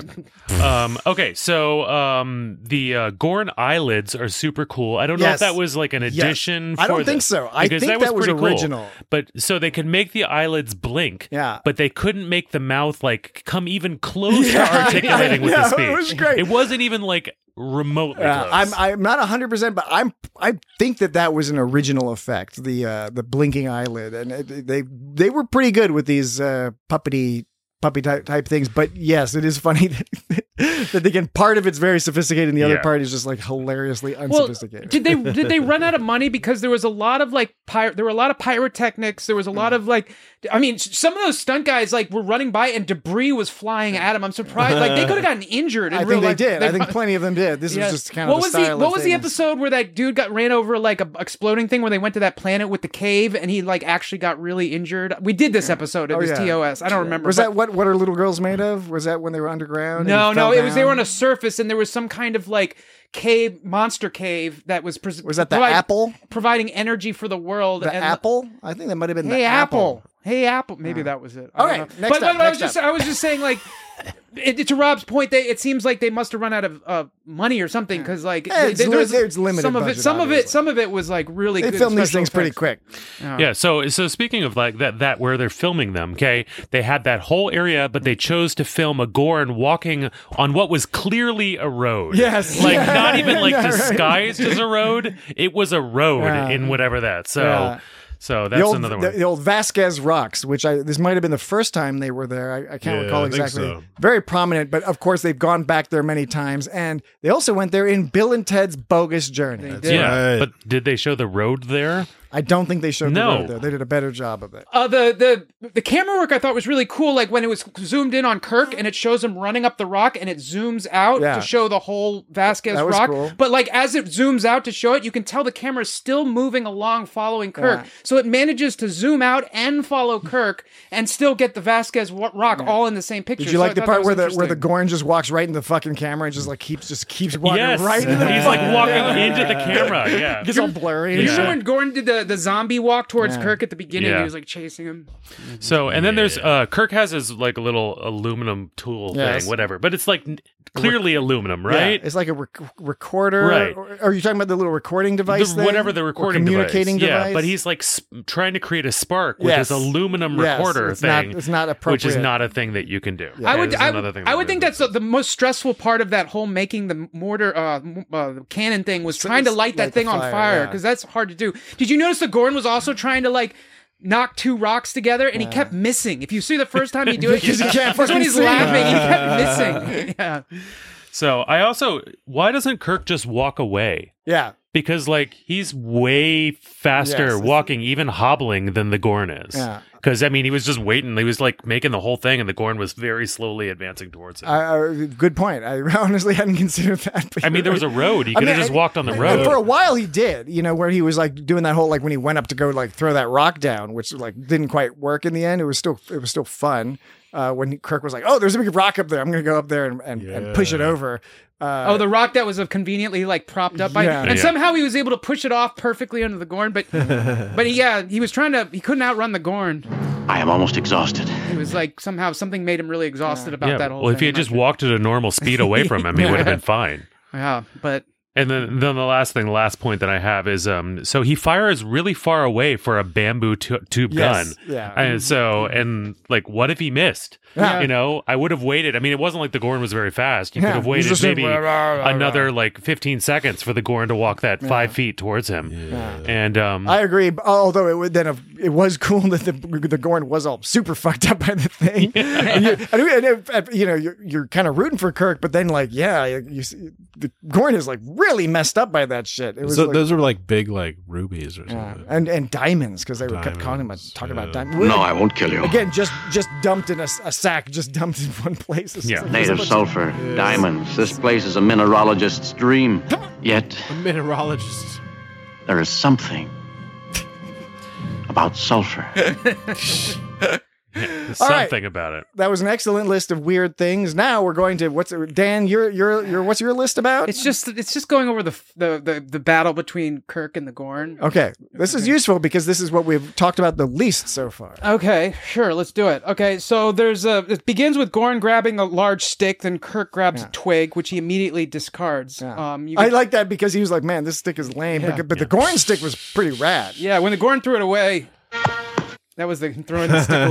Yep. Okay, so the Gorn eyelids are super cool. I don't know if Yes. that was like an addition. I don't for think so. I because think that was pretty cool. original. But so they could make the eyelids blink. Yeah. But they couldn't make the mouth like come even close to articulating with the speech. it was great. It wasn't even like remotely close. I'm not 100%, but I think that was an original effect. The blinking eyelid, and they were pretty good with these puppy type things. But yes, it is funny that again part of it's very sophisticated, and the other part is just like hilariously unsophisticated. Did they run out of money because there was a lot of like there were a lot of pyrotechnics. There was a lot of like, I mean, some of those stunt guys like were running by and debris was flying at them. I'm surprised. Like they could have gotten injured. I think they did. I think plenty of them did. This was just kind of what was the episode where that dude got ran over like a exploding thing where they went to that planet with the cave and he like actually got really injured? We did this episode. It was TOS. I don't remember. Was that what are little girls made of? Was that when they were underground? No, it was they were on a surface and there was some kind of like monster cave that was was that the apple providing energy for the world. The apple? I think that might have been Hey the apple. Hey Apple. Maybe that was it. Okay, I was just saying like to Rob's point, it seems like they must have run out of money or something because like it's limited. Some of it was like really. They good filmed these special things pretty effects. quick. Yeah. So speaking of like that where they're filming them, okay, they had that whole area, but they chose to film a Gorn walking on what was clearly a road. Yes. Like not even like disguised as a road. It was a road in whatever that. So that's another one. The old Vasquez Rocks, which this might have been the first time they were there. I can't recall exactly. So. Very prominent, but of course they've gone back there many times, and they also went there in Bill and Ted's Bogus Journey. Right. But did they show the road there? I don't think they showed the road there. They did a better job of it. The camera work I thought was really cool. Like when it was zoomed in on Kirk and it shows him running up the rock and it zooms out to show the whole Vasquez That was rock. cool. But like as it zooms out to show it, you can tell the camera is still moving along following Kirk. So it manages to zoom out and follow Kirk and still get the Vasquez rock all in the same picture. Did you like the part where the Gorn just walks right into the fucking camera and just like keeps walking right into the He's like walking into the camera. Yeah. It gets all blurry. You know when Gorn did the zombie walk towards Kirk at the beginning? He was like chasing him. So, and then there's Kirk has his like a little aluminum tool thing, whatever, but it's like clearly aluminum, right? Yeah, it's like a recorder. Right. Or are you talking about the little recording device thing? Whatever the recording communicating device. Yeah, but he's like trying to create a spark with his aluminum recorder thing. It's not appropriate. Which is not a thing that you can do. Yeah. I would think that's the most stressful part of that whole making the mortar cannon thing was trying to light that thing on fire because that's hard to do. Did you notice the Gorn was also trying to like knock two rocks together and he kept missing? If you see the first time he do it, because he can't when he's laughing, he kept missing. Yeah. So why doesn't Kirk just walk away? Yeah. Because like he's way faster walking, even hobbling, than the Gorn is. Yeah. Because I mean, he was just waiting. He was like making the whole thing, and the Gorn was very slowly advancing towards him. Good point. I honestly hadn't considered that. I mean, there was a road. He could have just walked on the road. For a while, he did. You know, where he was like doing that whole like when he went up to go like throw that rock down, which like didn't quite work in the end. It was still fun. When Kirk was like, "Oh, there's a big rock up there. I'm going to go up there and push it over." The rock that was conveniently like propped up by, and somehow he was able to push it off perfectly under the Gorn. But he was trying to. He couldn't outrun the Gorn. I am almost exhausted. It was like somehow something made him really exhausted about that whole. Well, if he had just walked at a normal speed away from him, he would have been fine. Yeah, but. And then the last point that I have is so he fires really far away for a bamboo tube gun. Yeah. And like what if he missed? Yeah. You know, I would have waited. I mean, it wasn't like the Gorn was very fast. You could have waited maybe another like 15 seconds for the Gorn to walk that 5 feet towards him. Yeah. And I agree. Although it would then it was cool that the Gorn was all super fucked up by the thing. And you're kind of rooting for Kirk, but then like the Gorn is like really messed up by that shit. It was those were like big like rubies or something, and diamonds because they were talking about diamonds. No, I won't kill you. Again, just dumped in a sack, just dumped in one place. Yeah, native sulfur, diamonds. This place is a mineralogist's dream. Yet a mineralogist. There is something about sulfur. Something about it. That was an excellent list of weird things. Now we're going to what's your list about? It's just going over the battle between Kirk and the Gorn. Okay, this is useful because this is what we've talked about the least so far. Okay, sure, let's do it. Okay, so it begins with Gorn grabbing a large stick, then Kirk grabs a twig, which he immediately discards. Yeah. I like that because he was like, "Man, this stick is lame," but the Gorn stick was pretty rad. Yeah, when the Gorn threw it away. That was throwing the stick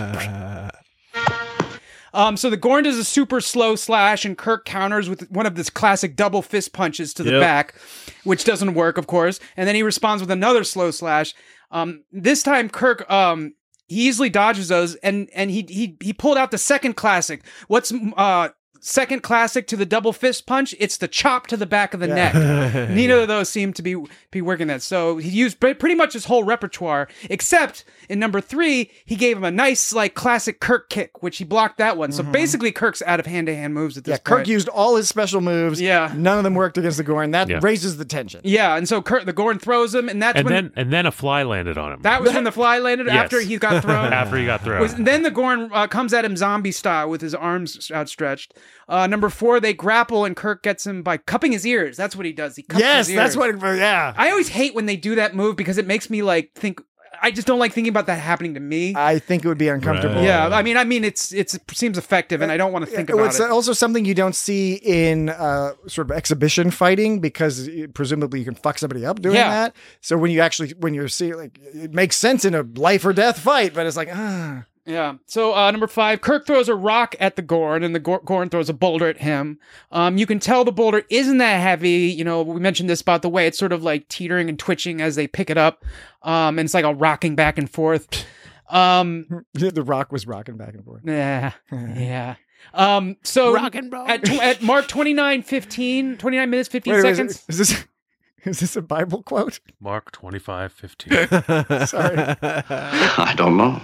away. So the Gorn does a super slow slash, and Kirk counters with one of this classic double fist punches to the back, which doesn't work, of course. And then he responds with another slow slash. This time, Kirk he easily dodges those, and he pulled out the second classic. What's second classic to the double fist punch? It's the chop to the back of the neck. Neither of those seem to be working that. So he used pretty much his whole repertoire, except in number 3, he gave him a nice like classic Kirk kick, which he blocked that one. So basically Kirk's out of hand-to-hand moves at this point. Kirk used all his special moves. Yeah. None of them worked against the Gorn. That raises the tension. Yeah, and so the Gorn throws him, and then a fly landed on him. That was when the fly landed after he got thrown. After he got thrown. Then the Gorn comes at him zombie style with his arms outstretched. Number 4, they grapple, and Kirk gets him by cupping his ears. That's what he does. He cups his ears. That's what. Yeah. I always hate when they do that move because it makes me like think. I just don't like thinking about that happening to me. I think it would be uncomfortable. Right. Yeah, I mean, it seems effective, and I don't want to think about It's it. also something you don't see in sort of exhibition fighting, because presumably you can fuck somebody up doing that. So when you're seeing, like, it makes sense in a life or death fight, but it's like, Yeah. So number 5, Kirk throws a rock at the Gorn, and the Gorn throws a boulder at him. You can tell the boulder isn't that heavy. You know, we mentioned this about the way it's sort of like teetering and twitching as they pick it up, and it's like a rocking back and forth. the rock was rocking back and forth. Yeah. Yeah. So Rock and roll. at mark 29 minutes 15 seconds. Is this a Bible quote? Mark 25:15. Sorry. I don't know.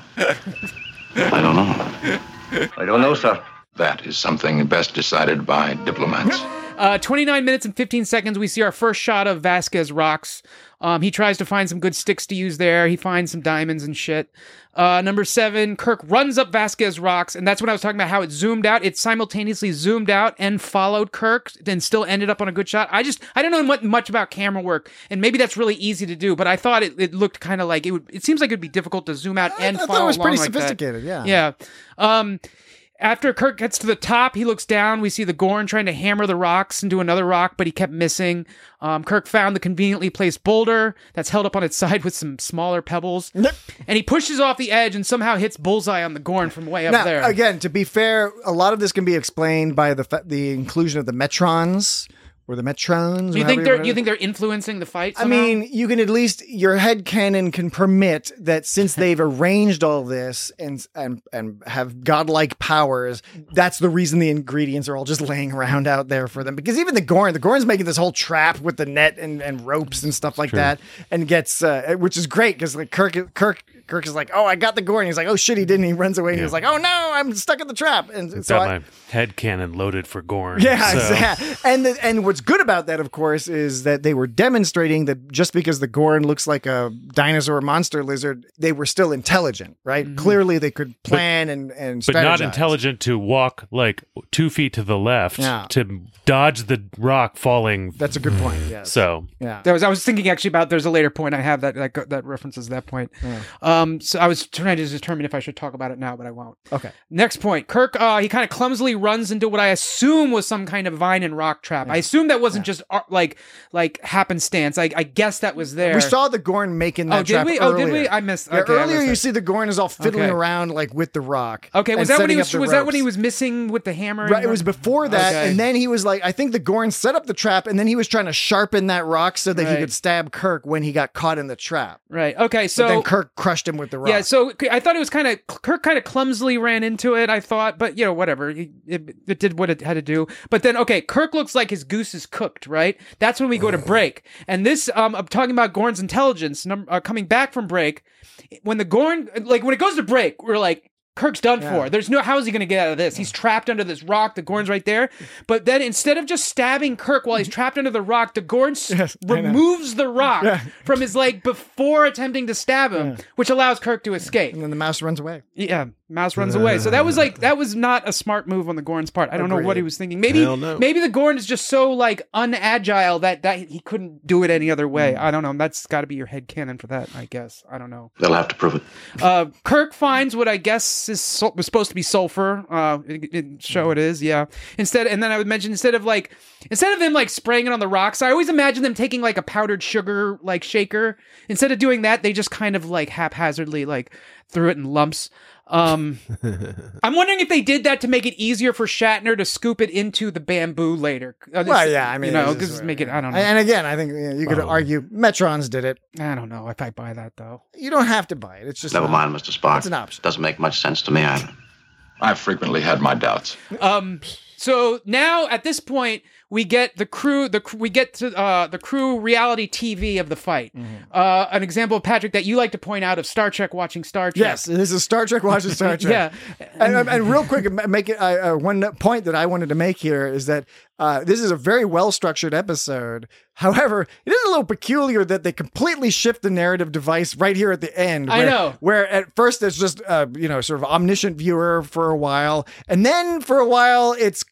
I don't know, sir. That is something best decided by diplomats. 29 minutes and 15 seconds, we see our first shot of Vasquez rocks. He tries to find some good sticks to use there. He finds some diamonds and shit. Number 7, Kirk runs up Vasquez rocks, and that's when I was talking about how it zoomed out. It simultaneously zoomed out and followed Kirk, and still ended up on a good shot. I don't know much about camera work, and maybe that's really easy to do, but I thought it looked kind of like it seems like it'd be difficult to zoom out and follow along. I thought it was pretty like sophisticated, that. Yeah. After Kirk gets to the top, he looks down. We see the Gorn trying to hammer the rocks into another rock, but he kept missing. Kirk found the conveniently placed boulder that's held up on its side with some smaller pebbles. And he pushes off the edge and somehow hits bullseye on the Gorn from way up there. Again, to be fair, a lot of this can be explained by the inclusion of the Metrons. Or the Metrons. You think they're influencing the fight somehow? I mean, you can at least, your headcanon can permit that since they've arranged all this and have godlike powers, that's the reason the ingredients are all just laying around out there for them. Because even the Gorn's making this whole trap with the net and ropes and stuff like that, and gets, which is great because like Kirk is like, oh, I got the Gorn. He's like, oh shit, he didn't. He runs away and he's like, oh no, I'm stuck in the trap. And so my head cannon loaded for Gorn. Yeah, so. exactly. And what's good about that, of course, is that they were demonstrating that just because the Gorn looks like a dinosaur monster lizard, they were still intelligent, right? Mm-hmm. Clearly, they could plan and strategize. But not intelligent to walk like 2 feet to the left to dodge the rock falling. That's a good point. Yes. So I was thinking actually about there's a later point I have that references that point. Yeah. So I was trying to determine if I should talk about it now, but I won't. Okay. Next point. Kirk, he kind of clumsily runs into what I assume was some kind of vine and rock trap. I assume that wasn't just like happenstance. I guess that was there. We saw the Gorn making that trap earlier. Oh, did we? I missed. Yeah, okay, earlier you see the Gorn is all fiddling around like with the rock. Okay, was that when he was missing with the hammer? Right, it was before that, and then he was like, I think the Gorn set up the trap, and then he was trying to sharpen that rock so that he could stab Kirk when he got caught in the trap. Right. Okay. So but then Kirk crushed him with the rock. Yeah. So I thought it was Kirk kind of clumsily ran into it. I thought, but whatever. It did what it had to do. But then, okay, Kirk looks like his goose is cooked. Right. That's when we go to break, and this I'm talking about Gorn's intelligence coming back from break. When the Gorn, when it goes to break, we're like, Kirk's done for. There's how is he going to get out of this? He's trapped under this rock. The Gorn's right there. But then instead of just stabbing Kirk while he's trapped under the rock, the Gorn removes the rock from his leg before attempting to stab him, which allows Kirk to escape. And then the mouse runs away. Yeah, mouse runs away. So that was not a smart move on the Gorn's part. I don't know what he was thinking. Maybe the Gorn is just so unagile that he couldn't do it any other way. I don't know. That's got to be your headcanon for that, I guess. I don't know. They'll have to prove it. Kirk finds what I guess was supposed to be sulfur. It is, yeah. And then I would mention instead of them spraying it on the rocks, I always imagine them taking a powdered sugar shaker. Instead of doing that, they just kind of haphazardly threw it in lumps. I'm wondering if they did that to make it easier for Shatner to scoop it into the bamboo later. Make it. I don't know. And again, I think you could argue Metrons did it. I don't know if I buy that though. You don't have to buy it. It's just never mind, Mr. Spock. It's an option. Doesn't make much sense to me either. I've frequently had my doubts. So now at this point, we get the crew. We get to the crew reality TV of the fight. Mm-hmm. An example, Patrick, that you like to point out of Star Trek watching Star Trek. Yes, this is Star Trek watching Star Trek. Yeah, and real quick, make it one point that I wanted to make here is that this is a very well structured episode. However, it is a little peculiar that they completely shift the narrative device right here at the end. I know. Where at first it's just sort of omniscient viewer for a while, and then for a while it's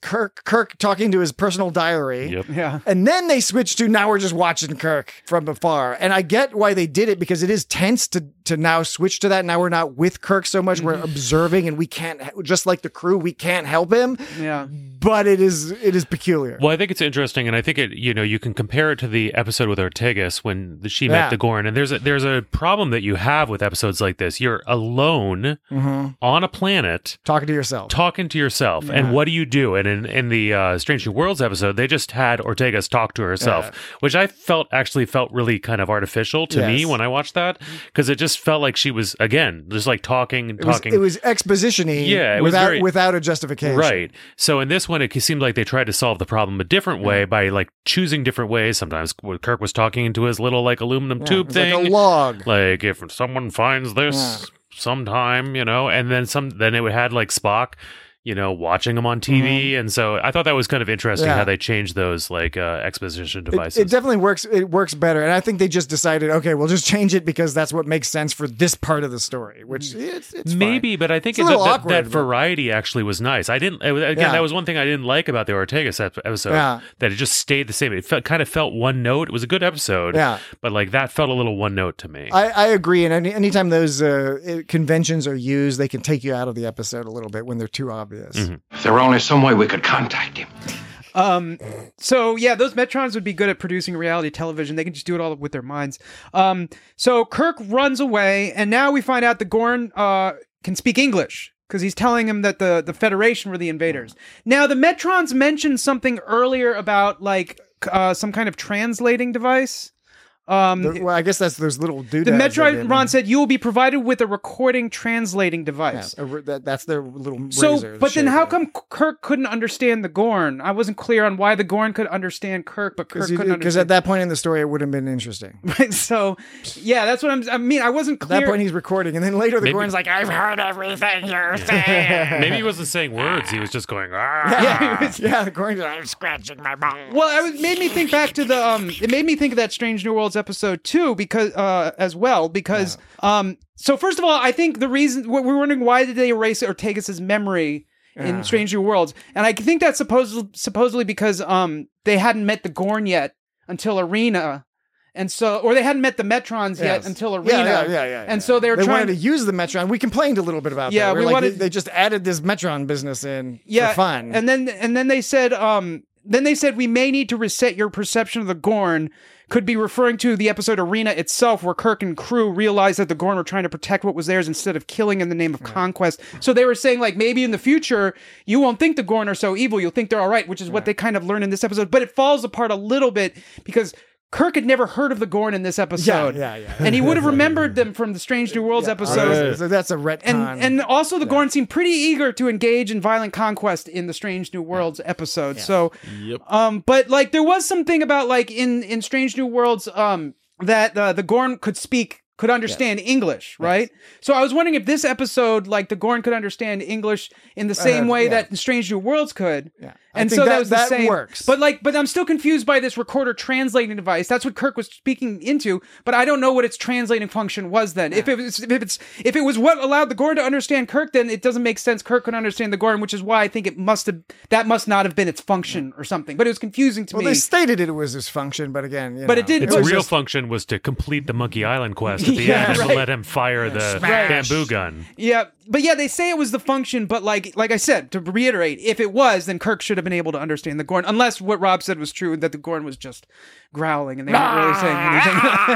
Kirk talking to his personal diary. Yep. Yeah. And then they switch to now we're just watching Kirk from afar. And I get why they did it, because it is tense to now switch to that. Now we're not with Kirk so much. We're observing, and we can't, just like the crew, we can't help him. Yeah. But it is peculiar. Well, I think it's interesting, and I think it, you can compare it to the episode with Ortegas when she met the Gorn. And there's a problem that you have with episodes like this. You're alone on a planet, talking to yourself. Yeah. And what do you do? And in the Strange New Worlds episode, they just had Ortegas talk to herself, which I felt really kind of artificial to me when I watched that, because it just felt like she was, again, just like talking. It was exposition-y, without a justification. Right. So in this one, it seemed like they tried to solve the problem a different way by like choosing different ways. Sometimes Kirk was talking into his little like aluminum tube thing, like a log. Like if someone finds this sometime, and then it would had like Spock, watching them on TV. And so I thought that was kind of interesting how they changed those like exposition devices. It definitely works. It works better. And I think they just decided, okay, we'll just change it because that's what makes sense for this part of the story, which it's maybe, fine. but I think that variety actually was nice. I didn't, that was one thing I didn't like about the Ortegas episode, that it just stayed the same. It kind of felt one note. It was a good episode, but like that felt a little one note to me. I agree. And anytime those conventions are used, they can take you out of the episode a little bit when they're too obvious. If there were only some way we could contact him. So yeah, those Metrons would be good at producing reality television. They can just do it all with their minds. So Kirk runs away, and now we find out the Gorn can speak English, because he's telling him that the Federation were the invaders. Now the Metrons mentioned something earlier about like some kind of translating device. Well, I guess that's those little doodads. The Metron said you will be provided with a recording translating device. Yeah, that's their little razor. So, but then how come Kirk couldn't understand the Gorn? I wasn't clear on why the Gorn could understand Kirk, but Kirk couldn't understand. Because at that point in the story, it would have been interesting. Right. So, yeah, that's what I wasn't clear. At that point, he's recording, and then later the Gorn's like, "I've heard everything you're saying." Maybe he wasn't saying words; he was just going, the Gorn's like, "I'm scratching my balls." Well, it made me think back to the. It made me think of that Strange New Worlds episode 2 because so first of all, I think the reason we're wondering why did they erase Ortegas' memory in Strange New Worlds, and I think that's supposedly because they hadn't met the Gorn yet until Arena. And so, or they hadn't met the Metrons yet until Arena. And so they wanted to use the Metron. We complained a little bit about that. Yeah, they just added this Metron business in for fun. And then they said, we may need to reset your perception of the Gorn. Could be referring to the episode Arena itself, where Kirk and crew realized that the Gorn were trying to protect what was theirs instead of killing in the name of conquest. So they were saying, like, maybe in the future, you won't think the Gorn are so evil. You'll think they're all right, which is what they kind of learned in this episode. But it falls apart a little bit because Kirk had never heard of the Gorn in this episode. And he would have remembered them from the Strange New Worlds episode. So that's a retcon. And also the Gorn seemed pretty eager to engage in violent conquest in the Strange New Worlds episode. So, but like there was something about like in Strange New Worlds that the Gorn could understand English, right? So I was wondering if this episode, like the Gorn could understand English in the same way that the Strange New Worlds could. And so that was the same. Works. But I'm still confused by this recorder translating device. That's what Kirk was speaking into, but I don't know what its translating function was then. If it was what allowed the Gorn to understand Kirk, then it doesn't make sense Kirk could understand the Gorn, which is why I think that must not have been its function or something. But it was confusing to me. Well, they stated it was its function, but again, it didn't. Its real function was to complete the Monkey Island quest at the end and to let him fire the bamboo gun. Yeah. But yeah, they say it was the function, but like I said, to reiterate, if it was, then Kirk should have been able to understand the Gorn, unless what Rob said was true, that the Gorn was just growling and they weren't really saying anything.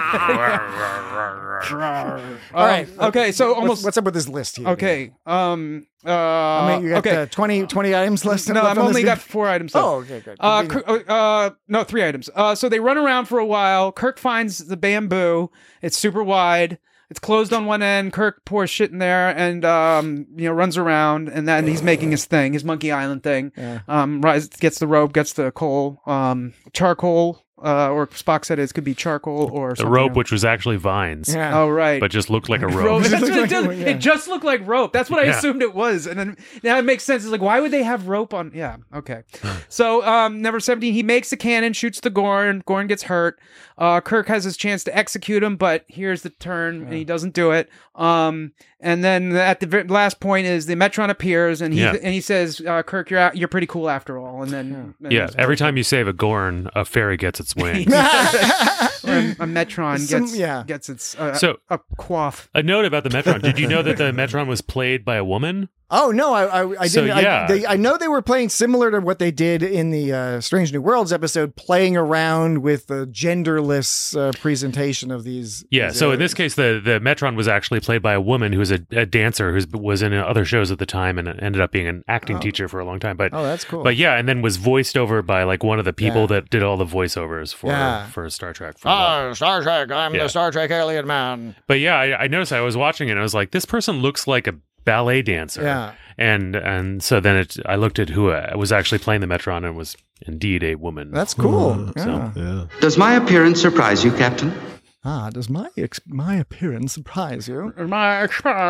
All right. Okay, so almost... What's up with this list here? Okay. I mean, you got 20 items left? No, I've only got 4 items left. Oh, okay, good. No, 3 items. So they run around for a while. Kirk finds the bamboo. It's super wide. It's closed on one end. Kirk pours shit in there and runs around, and then he's making his thing, his Monkey Island thing. Gets the rope, gets the coal, charcoal, or Spock said it could be charcoal or The something rope, else. which was actually vines. Yeah. Oh, right. But just looked like a rope. That's what like it, one, yeah. it just looked like rope. That's what I Yeah. assumed it was. And then now it makes sense. It's like, why would they have rope on? Yeah, okay. So, number 17, he makes the cannon, shoots the Gorn. Gorn gets hurt. Kirk has his chance to execute him, but here's the turn, and he doesn't do it. And then at the last point is the Metron appears, and he says, Kirk, you're pretty cool after all. And then Every time you save a Gorn, a fairy gets its wings. or a Metron gets its a quaff. A note about the Metron. Did you know that the Metron was played by a woman? Oh no, I So, didn't. yeah. I know they were playing similar to what they did in the Strange New Worlds episode, playing around with the genderless presentation of these. Yeah. these So in areas. this case, the Metron was actually played by a woman who was a dancer who was in other shows at the time and ended up being an acting teacher for a long time. But that's cool. But yeah, and then was voiced over by like one of the people that did all the voiceovers for Star Trek. Star Trek. I'm the Star Trek alien man. But yeah, I noticed I was watching it and I was like, this person looks like a ballet dancer. Yeah. And so then I looked at who was actually playing the Metron and was indeed a woman. That's cool. So, Does my appearance surprise you, Captain? Does my appearance surprise you? How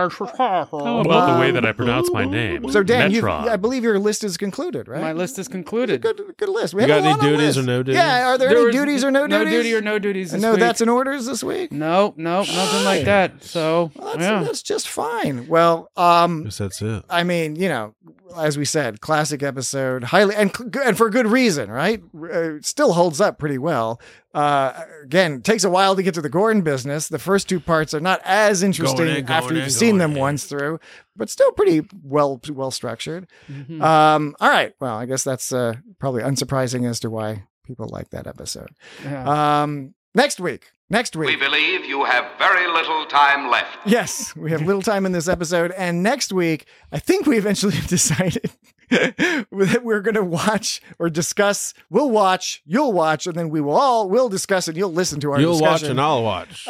about the way that I pronounce my name? So Dan, Metron. I believe your list is concluded, right? My list is concluded. Good list. We You have got a any long duties list. or no duties? Yeah, are there any duties or no duties? No duty or no duties this No, week. that's in orders this week? No, nothing like that. So, That's just fine. Well, Guess that's it. I mean, as we said, classic episode, highly and for good reason, right? Still holds up pretty well. Again, takes a while to get to the Gorn business. The first two parts are not as interesting after you've seen them once through, but still pretty well structured. Mm-hmm. All right. Well, I guess that's probably unsurprising as to why people like that episode. Yeah. Next week. We believe you have very little time left. Yes, we have little time in this episode. And next week, I think we eventually decided that we're going to watch or discuss. We'll watch, you'll watch, and then we'll discuss and you'll listen to our You'll watch discussion and I'll watch.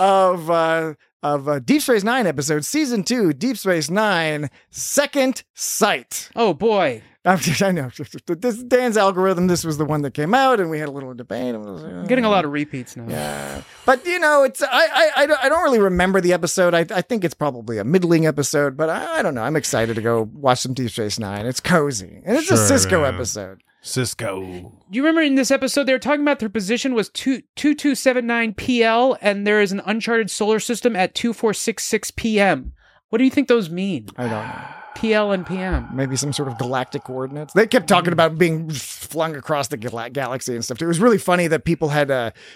of Deep Space Nine episode, season 2, Deep Space Nine, Second Sight. Oh boy. I know. This Dan's algorithm. This was the one that came out, and we had a little debate. I'm getting a lot of repeats now. Yeah, but it's I don't really remember the episode. I think it's probably a middling episode, but I don't know. I'm excited to go watch some Deep Space Nine. It's cozy, and it's a Cisco episode. Cisco. Do you remember in this episode they were talking about their position was 2279 PL, and there is an uncharted solar system at 2466 PM. What do you think those mean? I don't know. PL and PM. Maybe some sort of galactic coordinates. They kept talking about being flung across the galaxy and stuff. It was really funny that people had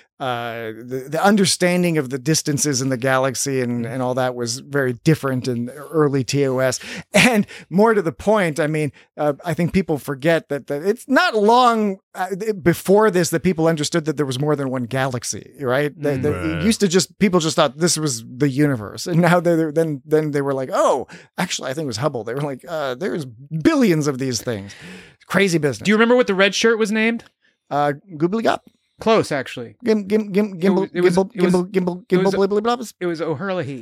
the understanding of the distances in the galaxy and all that was very different in early TOS. And more to the point, I mean, I think people forget that it's not long before this that people understood that there was more than one galaxy, right? It used to people just thought this was the universe. And now then they were like, oh, actually, I think it was Hubble. They were like, there's billions of these things. Crazy business. Do you remember what the red shirt was named? Goobly Gop. Close, actually. Gimbal. It was O'Hurley.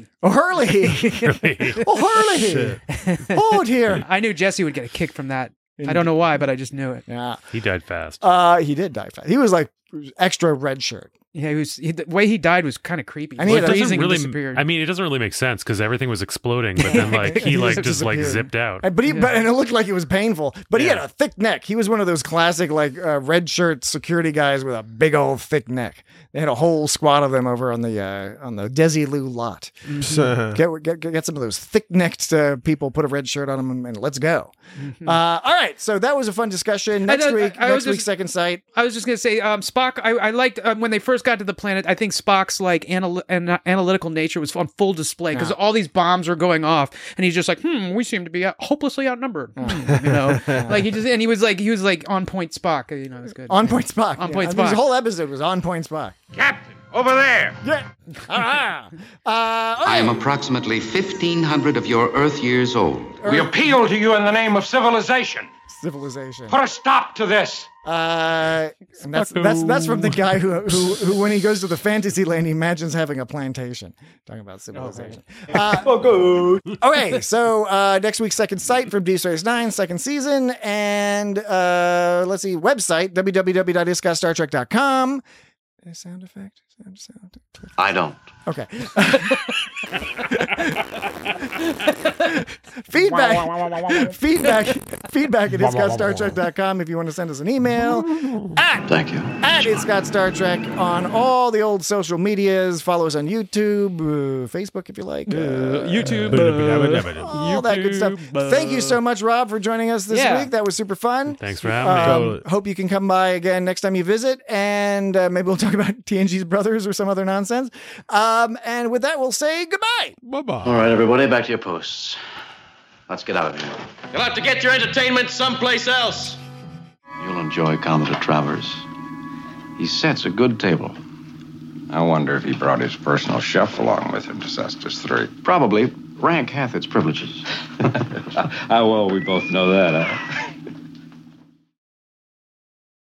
Oh dear. I knew Jesse would get a kick from that. I don't know why, but I just knew it. Yeah. He died fast. He did die fast. He was like extra red shirt. Yeah, the way he died was kind of creepy. I mean, it doesn't really disappeared. I mean, it doesn't really make sense because everything was exploding, but then like he like just like zipped out. But and it looked like it was painful. But he had a thick neck. He was one of those classic like red shirt security guys with a big old thick neck. They had a whole squad of them over on the Desilu lot. Mm-hmm. Get some of those thick necked people. Put a red shirt on them and let's go. Mm-hmm. All right, so that was a fun discussion. Next week, Second Sight. I was just gonna say, Spock. I liked when they first got to the planet. I think Spock's like analytical nature was on full display because all these bombs were going off, and he's just like, we seem to be hopelessly outnumbered. Like he was like on point Spock. It was good. On point Spock. On point Spock. This whole episode was on point Spock. Captain, over there. Yeah. I am approximately 1,500 of your Earth years old. We appeal to you in the name of civilization. Civilization. Put a stop to this. And that's from the guy who when he goes to the fantasy land, he imagines having a plantation. Talking about civilization. Okay, so next week's Second Sight from Deep Space Nine, second season, and let's see, website www.iscastartrek.com. A sound effect? Sound. I don't. Okay. Feedback at itsgotstartrek.com if you want to send us an email. Thank you. At It's Got Star Trek on all the old social medias. Follow us on YouTube, Facebook if you like. YouTube. All that good stuff. Thank you so much, Rob, for joining us this week. That was super fun. Thanks for having me. Hope you can come by again next time you visit, and maybe we'll talk about TNG's Brothers or some other nonsense. And with that, we'll say goodbye. Bye-bye. All right, everybody, back to your posts. Let's get out of here. You'll have to get your entertainment someplace else. You'll enjoy Commodore Travers. He sets a good table. I wonder if he brought his personal chef along with him to Cestus 3. Probably. Rank hath its privileges. How well we both know that, huh?